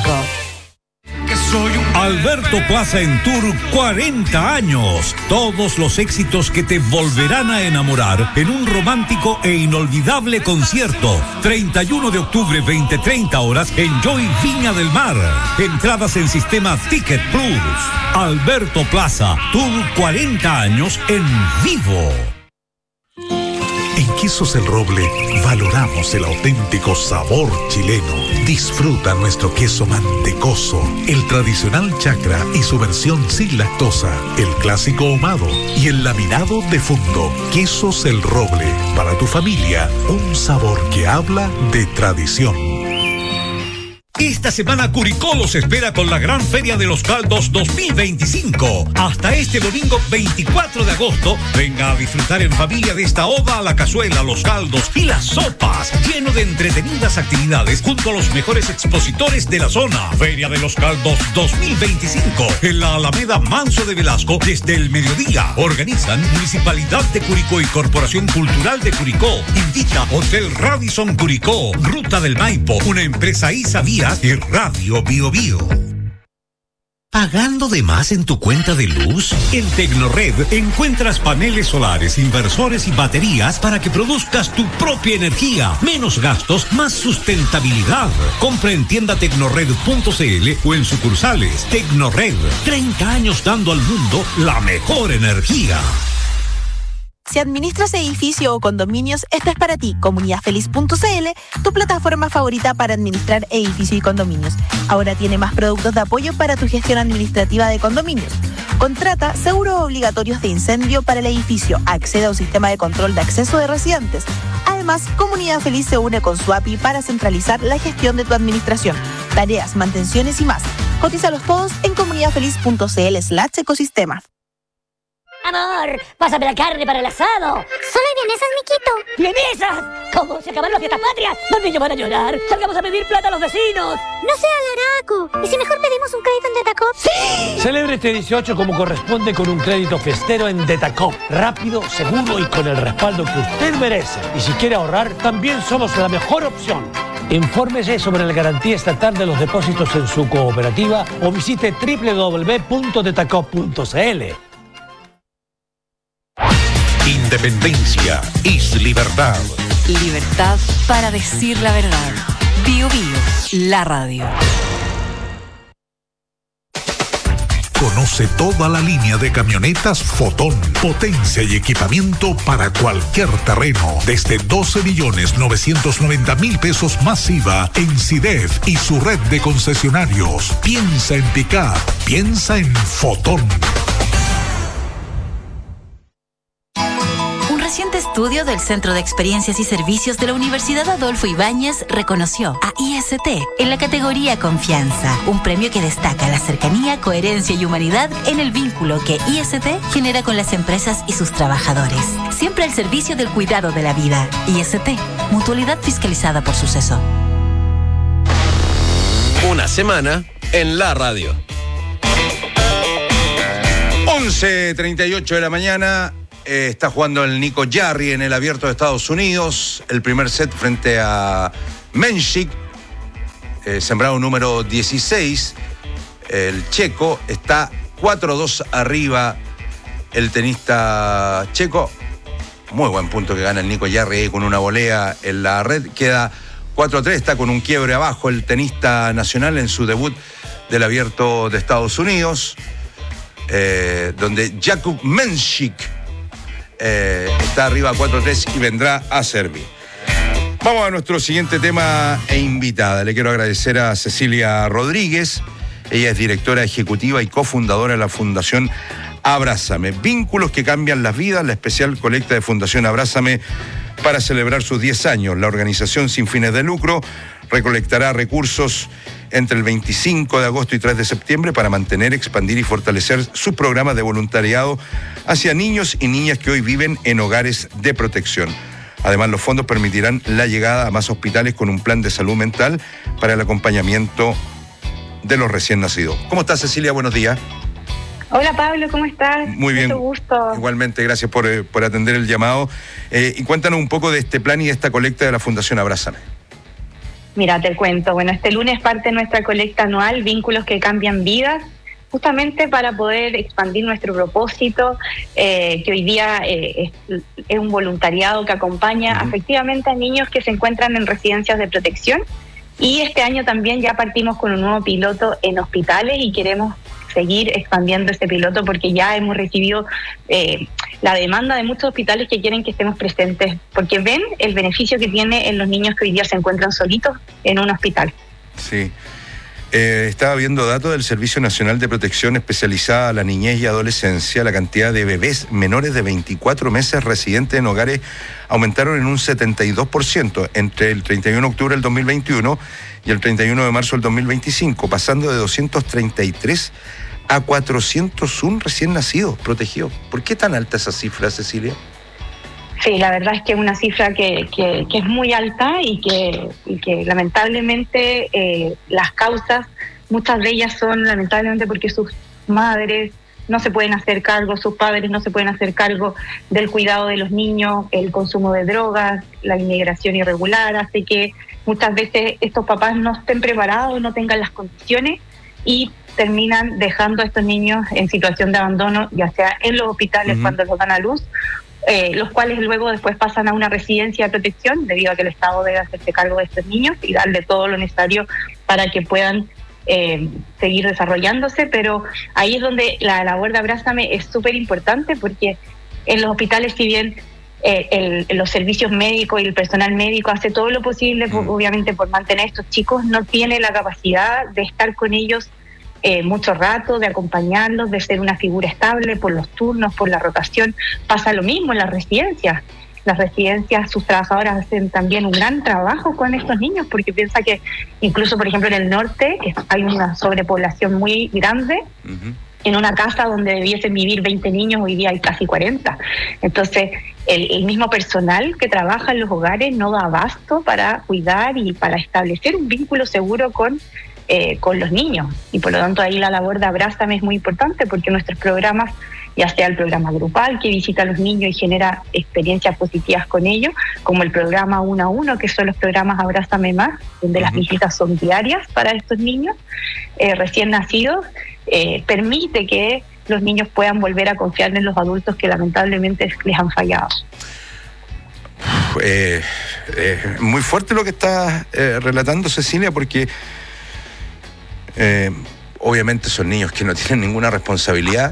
Alberto Plaza en Tour 40 años. Todos los éxitos que te volverán a enamorar en un romántico e inolvidable concierto. 31 de octubre, 20-30 horas en Joy Viña del Mar. Entradas en sistema Ticket Plus. Alberto Plaza, Tour 40 años en vivo. En Quesos El Roble valoramos el auténtico sabor chileno. Disfruta nuestro queso mantecoso, el tradicional chacra y su versión sin lactosa, el clásico ahumado y el laminado de fundo. Quesos El Roble, para tu familia, un sabor que habla de tradición. Esta semana Curicó los espera con la Gran Feria de los Caldos 2025. Hasta este domingo 24 de agosto, venga a disfrutar en familia de esta oda a la cazuela, los caldos y las sopas, lleno de entretenidas actividades junto a los mejores expositores de la zona. Feria de los Caldos 2025 en la Alameda Manso de Velasco desde el mediodía. Organizan Municipalidad de Curicó y Corporación Cultural de Curicó. Invita Hotel Radisson Curicó, Ruta del Maipo, una empresa ISA Vía y Radio Bio Bio. ¿Pagando de más en tu cuenta de luz? En Tecnored encuentras paneles solares, inversores y baterías para que produzcas tu propia energía. Menos gastos, más sustentabilidad. Compra en tiendatecnored.cl o en sucursales. Tecnored, 30 años dando al mundo la mejor energía. Si administras edificio o condominios, esta es para ti. Comunidadfeliz.cl, tu plataforma favorita para administrar edificio y condominios. Ahora tiene más productos de apoyo para tu gestión administrativa de condominios. Contrata seguros obligatorios de incendio para el edificio. Accede a un sistema de control de acceso de residentes. Además, Comunidad Feliz se une con su API para centralizar la gestión de tu administración, tareas, mantenciones y más. Cotízalos todos en comunidadfeliz.cl/ecosistema. Amor, pásame la carne para el asado. Solo hay vienesas, miquito. ¿Vienesas? ¿Cómo? ¿Se acabaron las fiestas patrias? Los niños van a llorar. Salgamos a pedir plata a los vecinos. No sea garaco. ¿Y si mejor pedimos un crédito en Detacop? ¡Sí! Celebre este 18 como corresponde con un crédito fiestero en Detacop. Rápido, seguro y con el respaldo que usted merece. Y si quiere ahorrar, también somos la mejor opción. Infórmese sobre la garantía estatal de los depósitos en su cooperativa o visite www.detacop.cl. Independencia es libertad. Libertad para decir la verdad. Bio Bio, la radio. Conoce toda la línea de camionetas Fotón. Potencia y equipamiento para cualquier terreno. Desde 12.990.000 pesos más IVA en CIDEF y su red de concesionarios. Piensa en pick-up. Piensa en Fotón. Un reciente estudio del Centro de Experiencias y Servicios de la Universidad Adolfo Ibáñez reconoció a IST en la categoría Confianza, un premio que destaca la cercanía, coherencia y humanidad en el vínculo que IST genera con las empresas y sus trabajadores. Siempre al servicio del cuidado de la vida. IST, mutualidad fiscalizada por Suceso. Una semana en la radio. 11:38 de la mañana. Está jugando el Nico Jarry en el Abierto de Estados Unidos. El primer set frente a Menchik, sembrado número 16. El checo está 4-2 arriba. El tenista checo, muy buen punto que gana el Nico Jarry con una volea en la red. Queda 4-3, está con un quiebre abajo el tenista nacional en su debut del Abierto de Estados Unidos, donde Jakub Menchik está arriba 4-3 y vendrá a servir. Vamos a nuestro siguiente tema e invitada. Le quiero agradecer a Cecilia Rodríguez. Ella es directora ejecutiva y cofundadora de la Fundación Abrázame. Vínculos que cambian las vidas, la especial colecta de Fundación Abrázame para celebrar sus 10 años. La organización sin fines de lucro recolectará recursos entre el 25 de agosto y 3 de septiembre para mantener, expandir y fortalecer sus programas de voluntariado hacia niños y niñas que hoy viven en hogares de protección. Además, los fondos permitirán la llegada a más hospitales con un plan de salud mental para el acompañamiento de los recién nacidos. ¿Cómo estás, Cecilia? Buenos días. Hola, Pablo, ¿cómo estás? Muy bien. Mucho gusto. Igualmente, gracias por atender el llamado. Y cuéntanos un poco de este plan y de esta colecta de la Fundación Abrázame. Mira, te cuento. Bueno, este lunes parte nuestra colecta anual, Vínculos que cambian vidas, justamente para poder expandir nuestro propósito, que hoy día es un voluntariado que acompaña efectivamente a niños que se encuentran en residencias de protección. Y este año también ya partimos con un nuevo piloto en hospitales y queremos seguir expandiendo este piloto porque ya hemos recibido la demanda de muchos hospitales que quieren que estemos presentes porque ven el beneficio que tiene en los niños que hoy día se encuentran solitos en un hospital. Sí. Estaba viendo datos del Servicio Nacional de Protección especializada a la niñez y adolescencia. La cantidad de bebés menores de 24 meses residentes en hogares aumentaron en un 72% entre el 31 de octubre del 2021 y el 31 de marzo del 2025, pasando de 233 a 401 recién nacidos protegidos. ¿Por qué tan alta esa cifra, Cecilia? Sí, la verdad es que es una cifra que es muy alta y que lamentablemente las causas, muchas de ellas son lamentablemente porque sus madres no se pueden hacer cargo, sus padres no se pueden hacer cargo del cuidado de los niños, el consumo de drogas, la inmigración irregular, hace que muchas veces estos papás no estén preparados, no tengan las condiciones y terminan dejando a estos niños en situación de abandono, ya sea en los hospitales cuando los dan a luz, los cuales luego después pasan a una residencia de protección debido a que el Estado debe hacerse cargo de estos niños y darle todo lo necesario para que puedan seguir desarrollándose, pero ahí es donde la labor de Abrázame es súper importante porque en los hospitales, si bien los servicios médicos y el personal médico hace todo lo posible, obviamente por mantener a estos chicos, no tiene la capacidad de estar con ellos mucho rato, de acompañarlos, de ser una figura estable por los turnos, por la rotación. Pasa lo mismo en las residencias. Las residencias, sus trabajadoras hacen también un gran trabajo con estos niños porque piensa que incluso, por ejemplo, en el norte hay una sobrepoblación muy grande. En una casa donde debiesen vivir 20 niños, hoy día hay casi 40. Entonces, el mismo personal que trabaja en los hogares no da abasto para cuidar y para establecer un vínculo seguro con los niños. Y por lo tanto, ahí la labor de Abrázame es muy importante porque nuestros programas, ya sea el programa grupal que visita a los niños y genera experiencias positivas con ellos, como el programa 1 a 1, que son los programas Abrázame Más, donde las visitas son diarias para estos niños recién nacidos, permite que los niños puedan volver a confiar en los adultos que lamentablemente les han fallado. Muy fuerte lo que estás relatando, Cecilia, porque obviamente son niños que no tienen ninguna responsabilidad.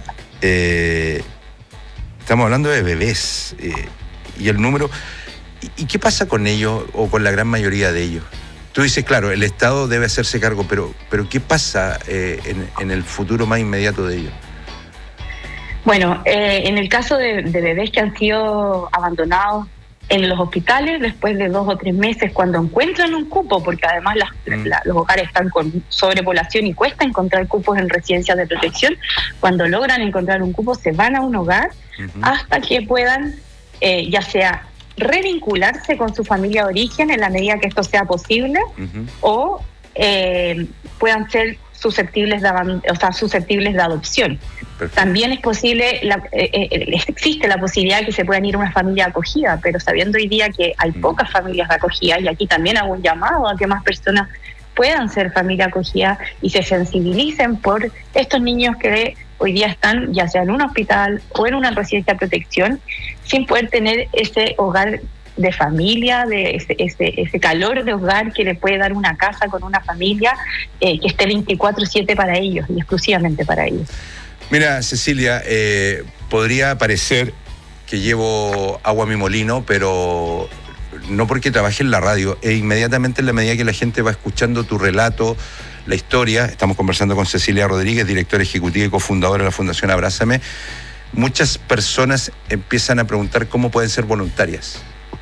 Estamos hablando de bebés y el número. ¿Y qué pasa con ellos o con la gran mayoría de ellos? Tú dices, claro, el Estado debe hacerse cargo, pero ¿qué pasa en el futuro más inmediato de ellos? Bueno, en el caso de bebés que han sido abandonados en los hospitales, después de 2 o 3 meses, cuando encuentran un cupo, porque además los hogares están con sobrepoblación y cuesta encontrar cupos en residencias de protección, cuando logran encontrar un cupo se van a un hogar hasta que puedan ya sea revincularse con su familia de origen en la medida que esto sea posible o puedan ser susceptibles de adopción. Perfecto. También es posible, existe la posibilidad de que se puedan ir a una familia de acogida, pero sabiendo hoy día que hay pocas familias de acogida, y aquí también hago un llamado a que más personas puedan ser familia acogida y se sensibilicen por estos niños que hoy día están ya sea en un hospital o en una residencia de protección sin poder tener ese hogar de familia, de ese calor de hogar que le puede dar una casa con una familia que esté 24/7 para ellos y exclusivamente para ellos. Mira, Cecilia, podría parecer que llevo agua a mi molino, pero no porque trabaje en la radio, inmediatamente en la medida que la gente va escuchando tu relato, la historia. Estamos conversando con Cecilia Rodríguez, directora ejecutiva y cofundadora de la Fundación Abrázame. muchas personas empiezan a preguntar cómo pueden ser voluntarias.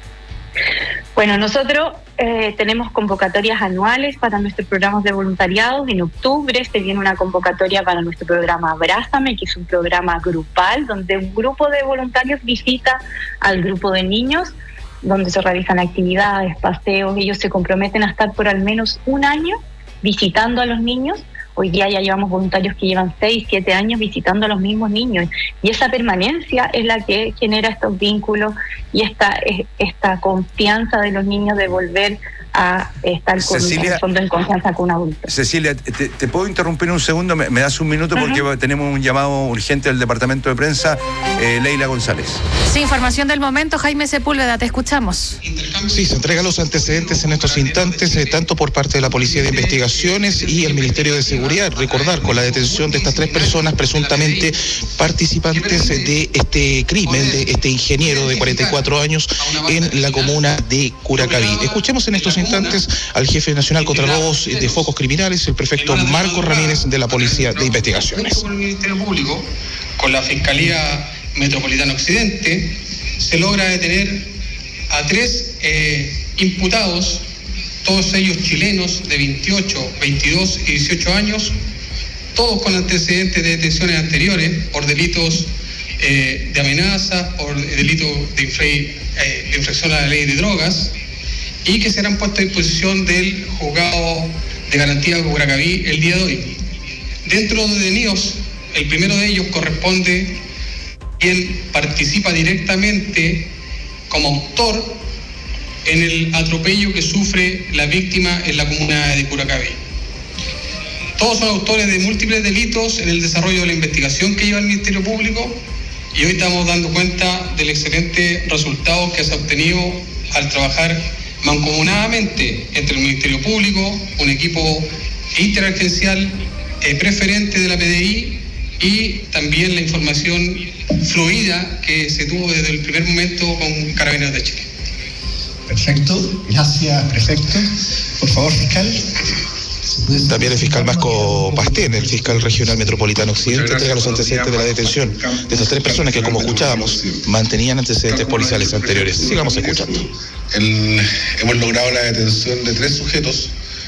Bueno, nosotros tenemos convocatorias anuales para nuestros programas de voluntariado. En octubre se viene una convocatoria para nuestro programa Abrázame, que es un programa grupal donde un grupo de voluntarios visita al grupo de niños, donde se realizan actividades, paseos. Ellos se comprometen a estar por al menos un año visitando a los niños. Hoy día ya llevamos voluntarios que llevan 6, 7 años visitando a los mismos niños, y esa permanencia es la que genera estos vínculos y esta confianza de los niños de volver a estar en confianza con un adulto. Cecilia, ¿te puedo interrumpir un segundo? ¿Me das un minuto? Porque tenemos un llamado urgente del departamento de prensa. Leila González. Sí, información del momento. Jaime Sepúlveda, te escuchamos. Sí, se entregan los antecedentes en estos instantes, tanto por parte de la Policía de Investigaciones y el Ministerio de Seguridad. Recordar, con la detención de estas 3 personas presuntamente participantes de este crimen, de este ingeniero de 44 años en la comuna de Curacaví. Escuchemos en estos instantes al jefe nacional contra robos de focos criminales, el prefecto Marco Ramírez de la Policía de Investigaciones. Con el Ministerio Público, con la Fiscalía Metropolitana Occidente, se logra detener a 3 imputados, todos ellos chilenos de 28, 22 y 18 años, todos con antecedentes de detenciones anteriores por delitos de amenaza, por delitos de infracción a la ley de drogas, y que serán puestos a disposición del juzgado de garantía de Curacaví el día de hoy. Dentro de los detenidos, el primero de ellos corresponde quien participa directamente como autor en el atropello que sufre la víctima en la comuna de Curacaví. Todos son autores de múltiples delitos en el desarrollo de la investigación que lleva el Ministerio Público, y hoy estamos dando cuenta del excelente resultado que se ha obtenido al trabajar mancomunadamente entre el Ministerio Público, un equipo interagencial preferente de la PDI, y también la información fluida que se tuvo desde el primer momento con Carabineros de Chile. Perfecto, gracias, prefecto. Por favor, fiscal. También el fiscal Vasco Pastén, el fiscal regional metropolitano Occidente, entrega los antecedentes de la detención de estas 3 personas que, como escuchábamos, mantenían antecedentes policiales anteriores. Sigamos escuchando. Hemos logrado la detención de 3 sujetos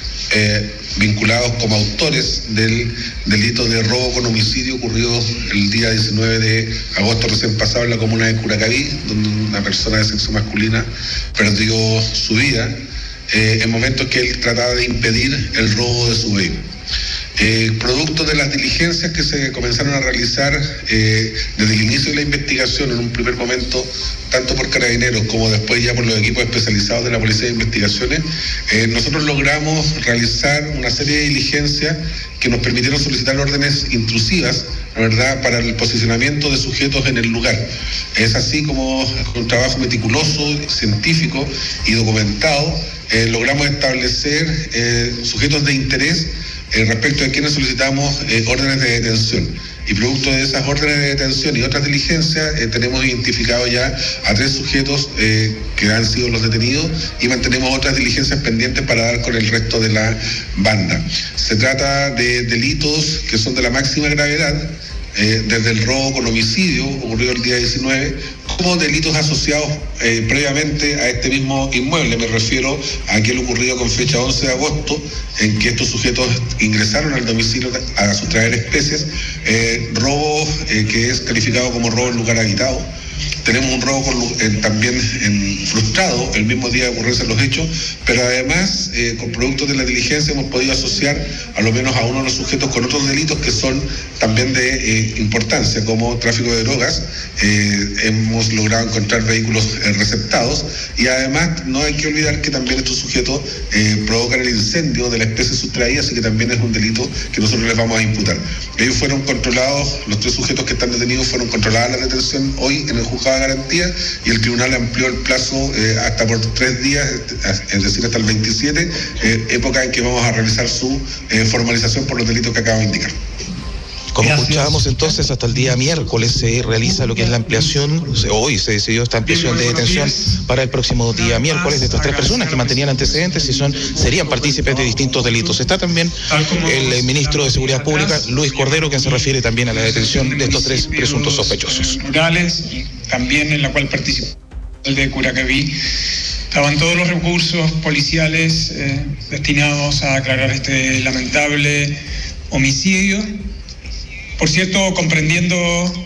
vinculados como autores del delito de robo con homicidio ocurrido el día 19 de agosto recién pasado en la comuna de Curacaví, donde una persona de sexo masculina perdió su vida en momentos que él trataba de impedir el robo de su vehículo. Producto de las diligencias que se comenzaron a realizar desde el inicio de la investigación, en un primer momento, tanto por Carabineros como después ya por los equipos especializados de la Policía de Investigaciones, nosotros logramos realizar una serie de diligencias que nos permitieron solicitar órdenes intrusivas, la verdad, para el posicionamiento de sujetos en el lugar. Es así como, con un trabajo meticuloso, científico y documentado, logramos establecer sujetos de interés respecto a quienes solicitamos órdenes de detención. Y producto de esas órdenes de detención y otras diligencias, tenemos identificado ya a 3 sujetos que han sido los detenidos, y mantenemos otras diligencias pendientes para dar con el resto de la banda. Se trata de delitos que son de la máxima gravedad, desde el robo con homicidio, ocurrido el día 19, como delitos asociados previamente a este mismo inmueble. Me refiero a aquel ocurrido con fecha 11 de agosto, en que estos sujetos ingresaron al domicilio a sustraer especies, robo que es calificado como robo en lugar habitado. Tenemos un robo también frustrado el mismo día de ocurrirse los hechos, pero además, con productos de la diligencia, hemos podido asociar a lo menos a uno de los sujetos con otros delitos que son también de importancia, como tráfico de drogas. Hemos logrado encontrar vehículos receptados, y además no hay que olvidar que también estos sujetos provocan el incendio de la especie sustraída, así que también es un delito que nosotros les vamos a imputar. Ellos fueron controlados, los 3 sujetos que están detenidos fueron controladas la detención hoy en el juzgado de garantía, y el tribunal amplió el plazo hasta por 3 días, es decir, hasta el 27, época en que vamos a realizar su formalización por los delitos que acabo de indicar. Como escuchábamos entonces, hasta el día miércoles se realiza lo que es la ampliación, hoy se decidió esta ampliación de detención para el próximo día miércoles de estas 3 personas que mantenían antecedentes y serían partícipes de distintos delitos. Está también el ministro de Seguridad Pública, Luis Cordero, que se refiere también a la detención de estos 3 presuntos sospechosos. Rurales, también en la cual participó el de Curacaví. Estaban todos los recursos policiales destinados a aclarar este lamentable homicidio. Por cierto, comprendiendo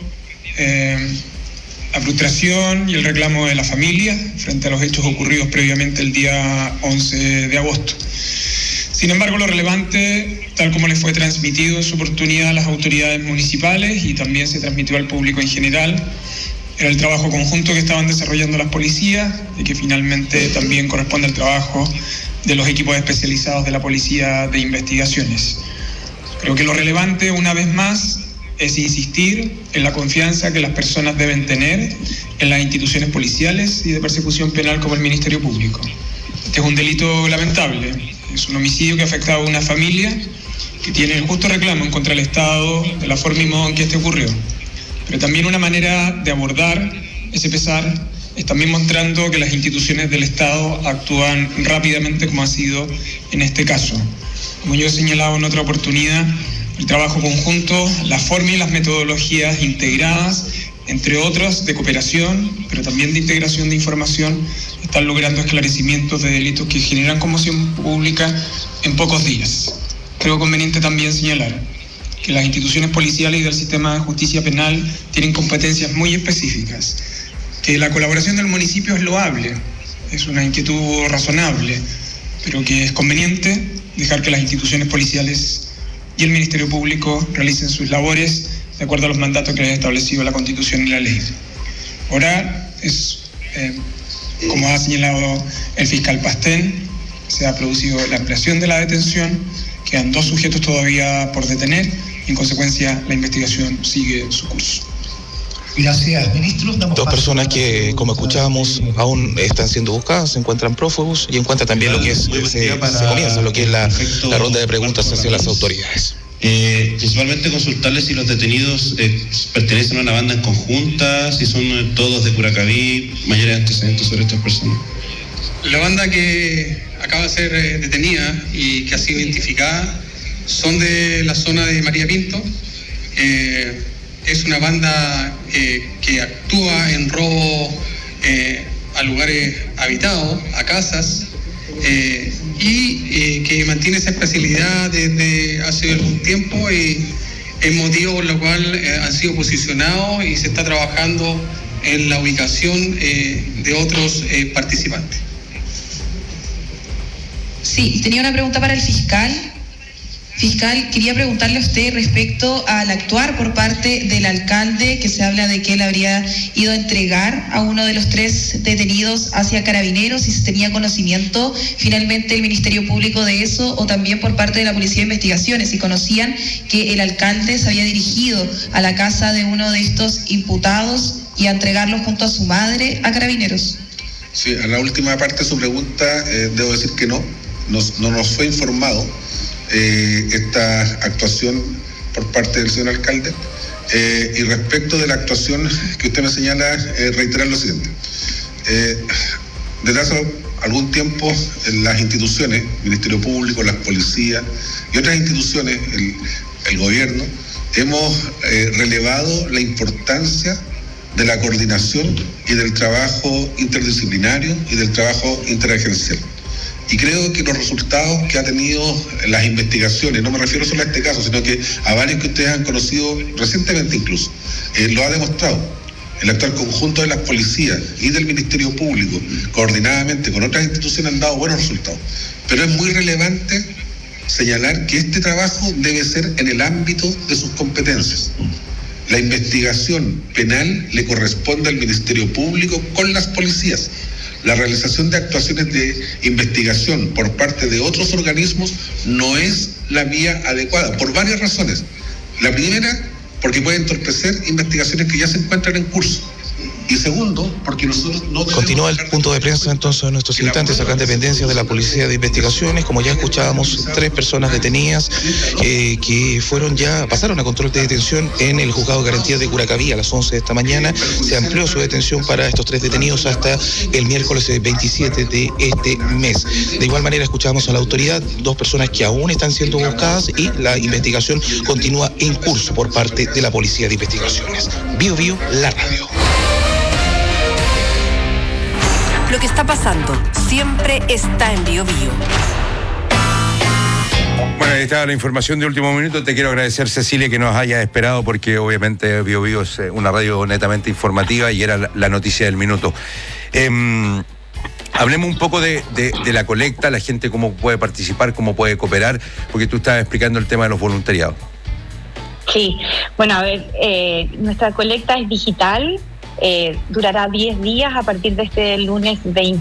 la frustración y el reclamo de la familia frente a los hechos ocurridos previamente el día 11 de agosto. Sin embargo, lo relevante, tal como les fue transmitido en su oportunidad a las autoridades municipales y también se transmitió al público en general, era el trabajo conjunto que estaban desarrollando las policías y que finalmente también corresponde al trabajo de los equipos especializados de la Policía de Investigaciones. Creo que lo relevante, una vez más, es insistir en la confianza que las personas deben tener en las instituciones policiales y de persecución penal como el Ministerio Público. Este es un delito lamentable, es un homicidio que ha afectado a una familia que tiene el justo reclamo en contra del Estado de la forma y modo en que este ocurrió. Pero también una manera de abordar ese pesar es también mostrando que las instituciones del Estado actúan rápidamente como ha sido en este caso. Como yo he señalado en otra oportunidad, el trabajo conjunto, la forma y las metodologías integradas, entre otras de cooperación, pero también de integración de información, están logrando esclarecimientos de delitos que generan conmoción pública en pocos días. Creo conveniente también señalar que las instituciones policiales y del sistema de justicia penal tienen competencias muy específicas, que la colaboración del municipio es loable, es una inquietud razonable, pero que es conveniente dejar que las instituciones policiales y el Ministerio Público realicen sus labores de acuerdo a los mandatos que les ha establecido la Constitución y la ley. Ahora como ha señalado el fiscal Pastén, se ha producido la ampliación de la detención, quedan 2 sujetos todavía por detener y en consecuencia la investigación sigue su curso. Gracias, ministro. 2 personas que, como escuchábamos, aún están siendo buscadas, se encuentran prófugos y encuentra también lo que es, se comienza lo que es la ronda de preguntas hacia las autoridades. Principalmente consultarles si los detenidos pertenecen a una banda en conjunta, si son todos de Curacaví, mayores antecedentes sobre estas personas. La banda que acaba de ser detenida y que ha sido identificada son de la zona de María Pinto. Es una banda que actúa en robo a lugares habitados, a casas, y que mantiene esa especialidad desde hace algún tiempo, y el motivo por lo cual han sido posicionados y se está trabajando en la ubicación de otros participantes. Sí, tenía una pregunta para el fiscal. Fiscal, quería preguntarle a usted respecto al actuar por parte del alcalde, que se habla de que él habría ido a entregar a uno de los 3 detenidos hacia Carabineros, si se tenía conocimiento finalmente el Ministerio Público de eso, o también por parte de la Policía de Investigaciones, si conocían que el alcalde se había dirigido a la casa de uno de estos imputados y a entregarlo junto a su madre a Carabineros. Sí, a la última parte de su pregunta debo decir que no nos fue informado esta actuación por parte del señor alcalde, y respecto de la actuación que usted me señala, reiterar lo siguiente. Desde hace algún tiempo las instituciones, Ministerio Público, las policías y otras instituciones, el gobierno, hemos relevado la importancia de la coordinación y del trabajo interdisciplinario y del trabajo interagencial. Y creo que los resultados que ha tenido las investigaciones, no me refiero solo a este caso, sino que a varios que ustedes han conocido recientemente incluso, lo ha demostrado. El actual conjunto de las policías y del Ministerio Público, coordinadamente con otras instituciones, han dado buenos resultados. Pero es muy relevante señalar que este trabajo debe ser en el ámbito de sus competencias. La investigación penal le corresponde al Ministerio Público con las policías. La realización de actuaciones de investigación por parte de otros organismos no es la vía adecuada, por varias razones. La primera, porque puede entorpecer investigaciones que ya se encuentran en curso. Y segundo, porque nosotros no debemos... Continúa el punto de prensa entonces en nuestros instantes acá en dependencia de la Policía de Investigaciones. Como ya escuchábamos, 3 personas detenidas que pasaron a control de detención en el Juzgado de Garantía de Curacaví a las 11 de esta mañana. Se amplió su detención para estos 3 detenidos hasta el miércoles 27 de este mes. De igual manera escuchamos a la autoridad, 2 personas que aún están siendo buscadas y la investigación continúa en curso por parte de la Policía de Investigaciones. Bio Bio, la radio. Lo que está pasando siempre está en Bio Bio. Bueno, ahí está la información de último minuto. Te quiero agradecer, Cecilia, que nos haya esperado, porque obviamente Bio Bio es una radio netamente informativa y era la noticia del minuto. Hablemos un poco de la colecta, la gente cómo puede participar, cómo puede cooperar, porque tú estabas explicando el tema de los voluntariados. Sí, bueno, a ver, nuestra colecta es digital. Durará 10 días a partir de este lunes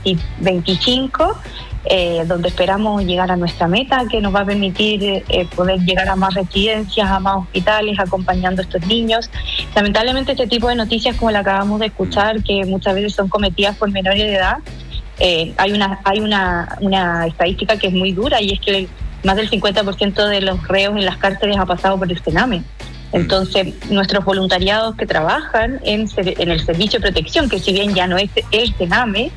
25, donde esperamos llegar a nuestra meta, que nos va a permitir poder llegar a más residencias, a más hospitales, acompañando a estos niños. Lamentablemente este tipo de noticias, como la acabamos de escuchar, que muchas veces son cometidas por menores de edad, hay una estadística que es muy dura, y es que más del 50% de los reos en las cárceles ha pasado por el CENAME. Entonces, nuestros voluntariados que trabajan en el servicio de protección, que si bien ya no es el CENAME,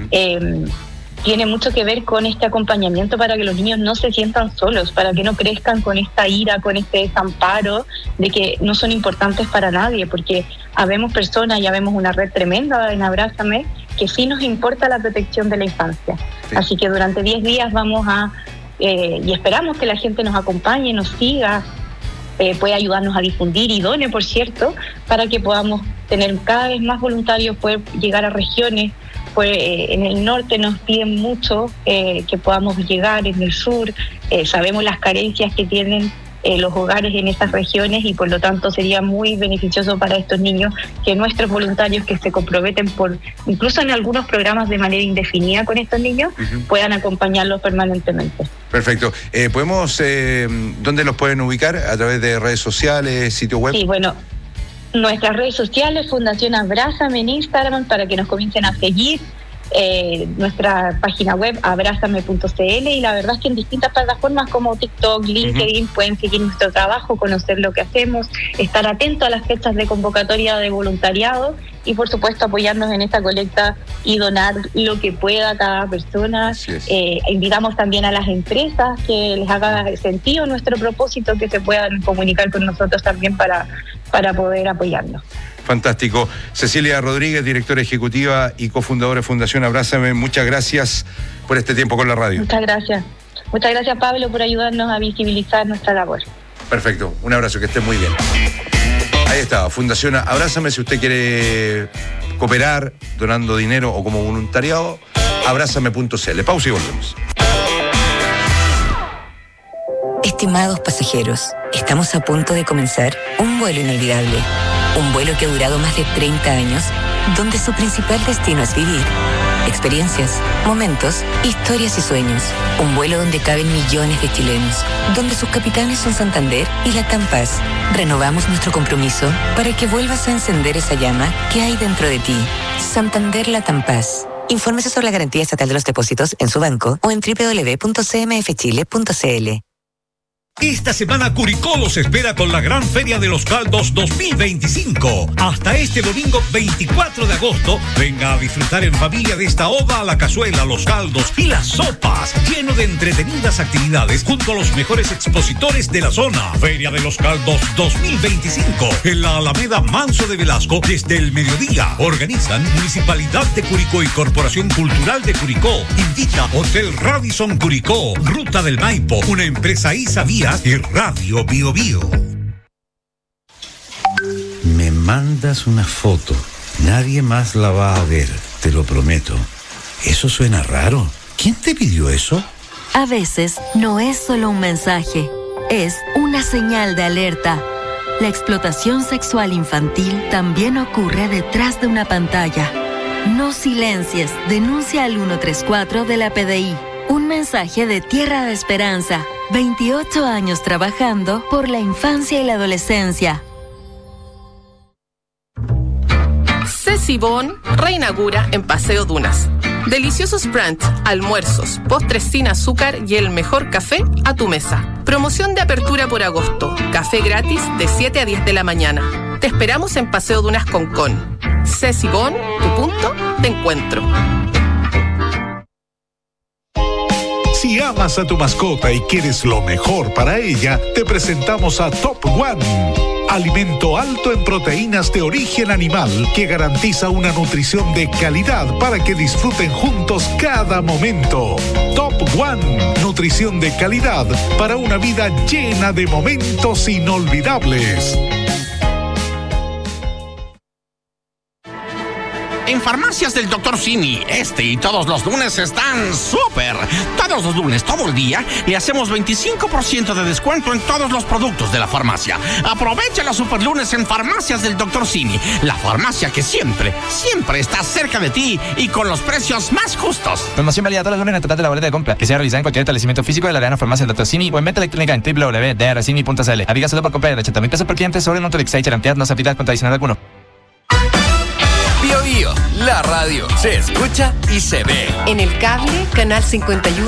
tiene mucho que ver con este acompañamiento para que los niños no se sientan solos, para que no crezcan con esta ira, con este desamparo de que no son importantes para nadie, porque habemos personas y habemos una red tremenda en Abrázame que sí nos importa la protección de la infancia. Sí. Así que durante 10 días vamos y esperamos que la gente nos acompañe, nos siga, puede ayudarnos a difundir y done, por cierto, para que podamos tener cada vez más voluntarios, poder llegar a regiones. Pues en el norte nos piden mucho que podamos llegar, en el sur sabemos las carencias que tienen los hogares en esas regiones, y por lo tanto sería muy beneficioso para estos niños que nuestros voluntarios que se comprometen incluso en algunos programas de manera indefinida con estos niños, puedan acompañarlos permanentemente. Perfecto. ¿Dónde los pueden ubicar? ¿A través de redes sociales, sitio web? Sí, bueno, nuestras redes sociales, Fundación Abrázame en Instagram, para que nos comiencen a seguir. Nuestra página web abrazame.cl, y la verdad es que en distintas plataformas como TikTok, LinkedIn, pueden seguir nuestro trabajo, conocer lo que hacemos, estar atentos a las fechas de convocatoria de voluntariado y por supuesto apoyarnos en esta colecta y donar lo que pueda cada persona. Invitamos también a las empresas que les haga sentido nuestro propósito, que se puedan comunicar con nosotros también para poder apoyarnos. Fantástico. Cecilia Rodríguez, directora ejecutiva y cofundadora de Fundación Abrázame, muchas gracias por este tiempo con la radio. Muchas gracias. Muchas gracias, Pablo, por ayudarnos a visibilizar nuestra labor. Perfecto. Un abrazo, que esté muy bien. Ahí está, Fundación Abrázame. Si usted quiere cooperar donando dinero o como voluntariado, abrázame.cl. Pausa y volvemos. Estimados pasajeros, estamos a punto de comenzar un vuelo inolvidable. Un vuelo que ha durado más de 30 años, donde su principal destino es vivir experiencias, momentos, historias y sueños. Un vuelo donde caben millones de chilenos, donde sus capitanes son Santander y Latam Paz. Renovamos nuestro compromiso para que vuelvas a encender esa llama que hay dentro de ti. Santander Latam Paz. Infórmese sobre la garantía estatal de los depósitos en su banco o en www.cmfchile.cl. Esta semana Curicó los espera con la Gran Feria de los Caldos 2025. Hasta este domingo 24 de agosto, venga a disfrutar en familia de esta ova a la cazuela, los caldos y las sopas, lleno de entretenidas actividades junto a los mejores expositores de la zona. Feria de los Caldos 2025 en la Alameda Manso de Velasco desde el mediodía. Organizan Municipalidad de Curicó y Corporación Cultural de Curicó. Invita Hotel Radisson Curicó, Ruta del Maipo, una empresa Isavía y Radio Bio Bio. Me mandas una foto. Nadie más la va a ver, te lo prometo. Eso suena raro. ¿Quién te pidió eso? A veces no es solo un mensaje, es una señal de alerta. La explotación sexual infantil también ocurre detrás de una pantalla. No silencies, denuncia al 134 de la PDI. Un mensaje de Tierra de Esperanza. 28 años trabajando por la infancia y la adolescencia. Ceci Bon reinaugura en Paseo Dunas. Deliciosos brunch, almuerzos, postres sin azúcar y el mejor café a tu mesa. Promoción de apertura por agosto. Café gratis de 7 a 10 de la mañana. Te esperamos en Paseo Dunas Concón. Ceci Bon, tu punto de encuentro. Si amas a tu mascota y quieres lo mejor para ella, te presentamos a Top One, alimento alto en proteínas de origen animal que garantiza una nutrición de calidad para que disfruten juntos cada momento. Top One, nutrición de calidad para una vida llena de momentos inolvidables. En Farmacias del Dr. Simi, este y todos los lunes están súper. Todos los lunes, todo el día, le hacemos 25% de descuento en todos los productos de la farmacia. Aprovecha los super lunes en Farmacias del Dr. Simi, la farmacia que siempre está cerca de ti y con los precios más justos. Promoción válida todos los lunes en el total de la boleta de compra, que sea realizada en cualquier establecimiento físico de la Arena Farmacia del Dr. Simi o en venta electrónica en www.drcimi.cl. Aplica solo por compra de 80.000 pesos por cliente sobre un Nutrilix Cherantead, no se aplica contra adicional alguno. Bio Bio, la radio se escucha y se ve. En el cable, canal 51.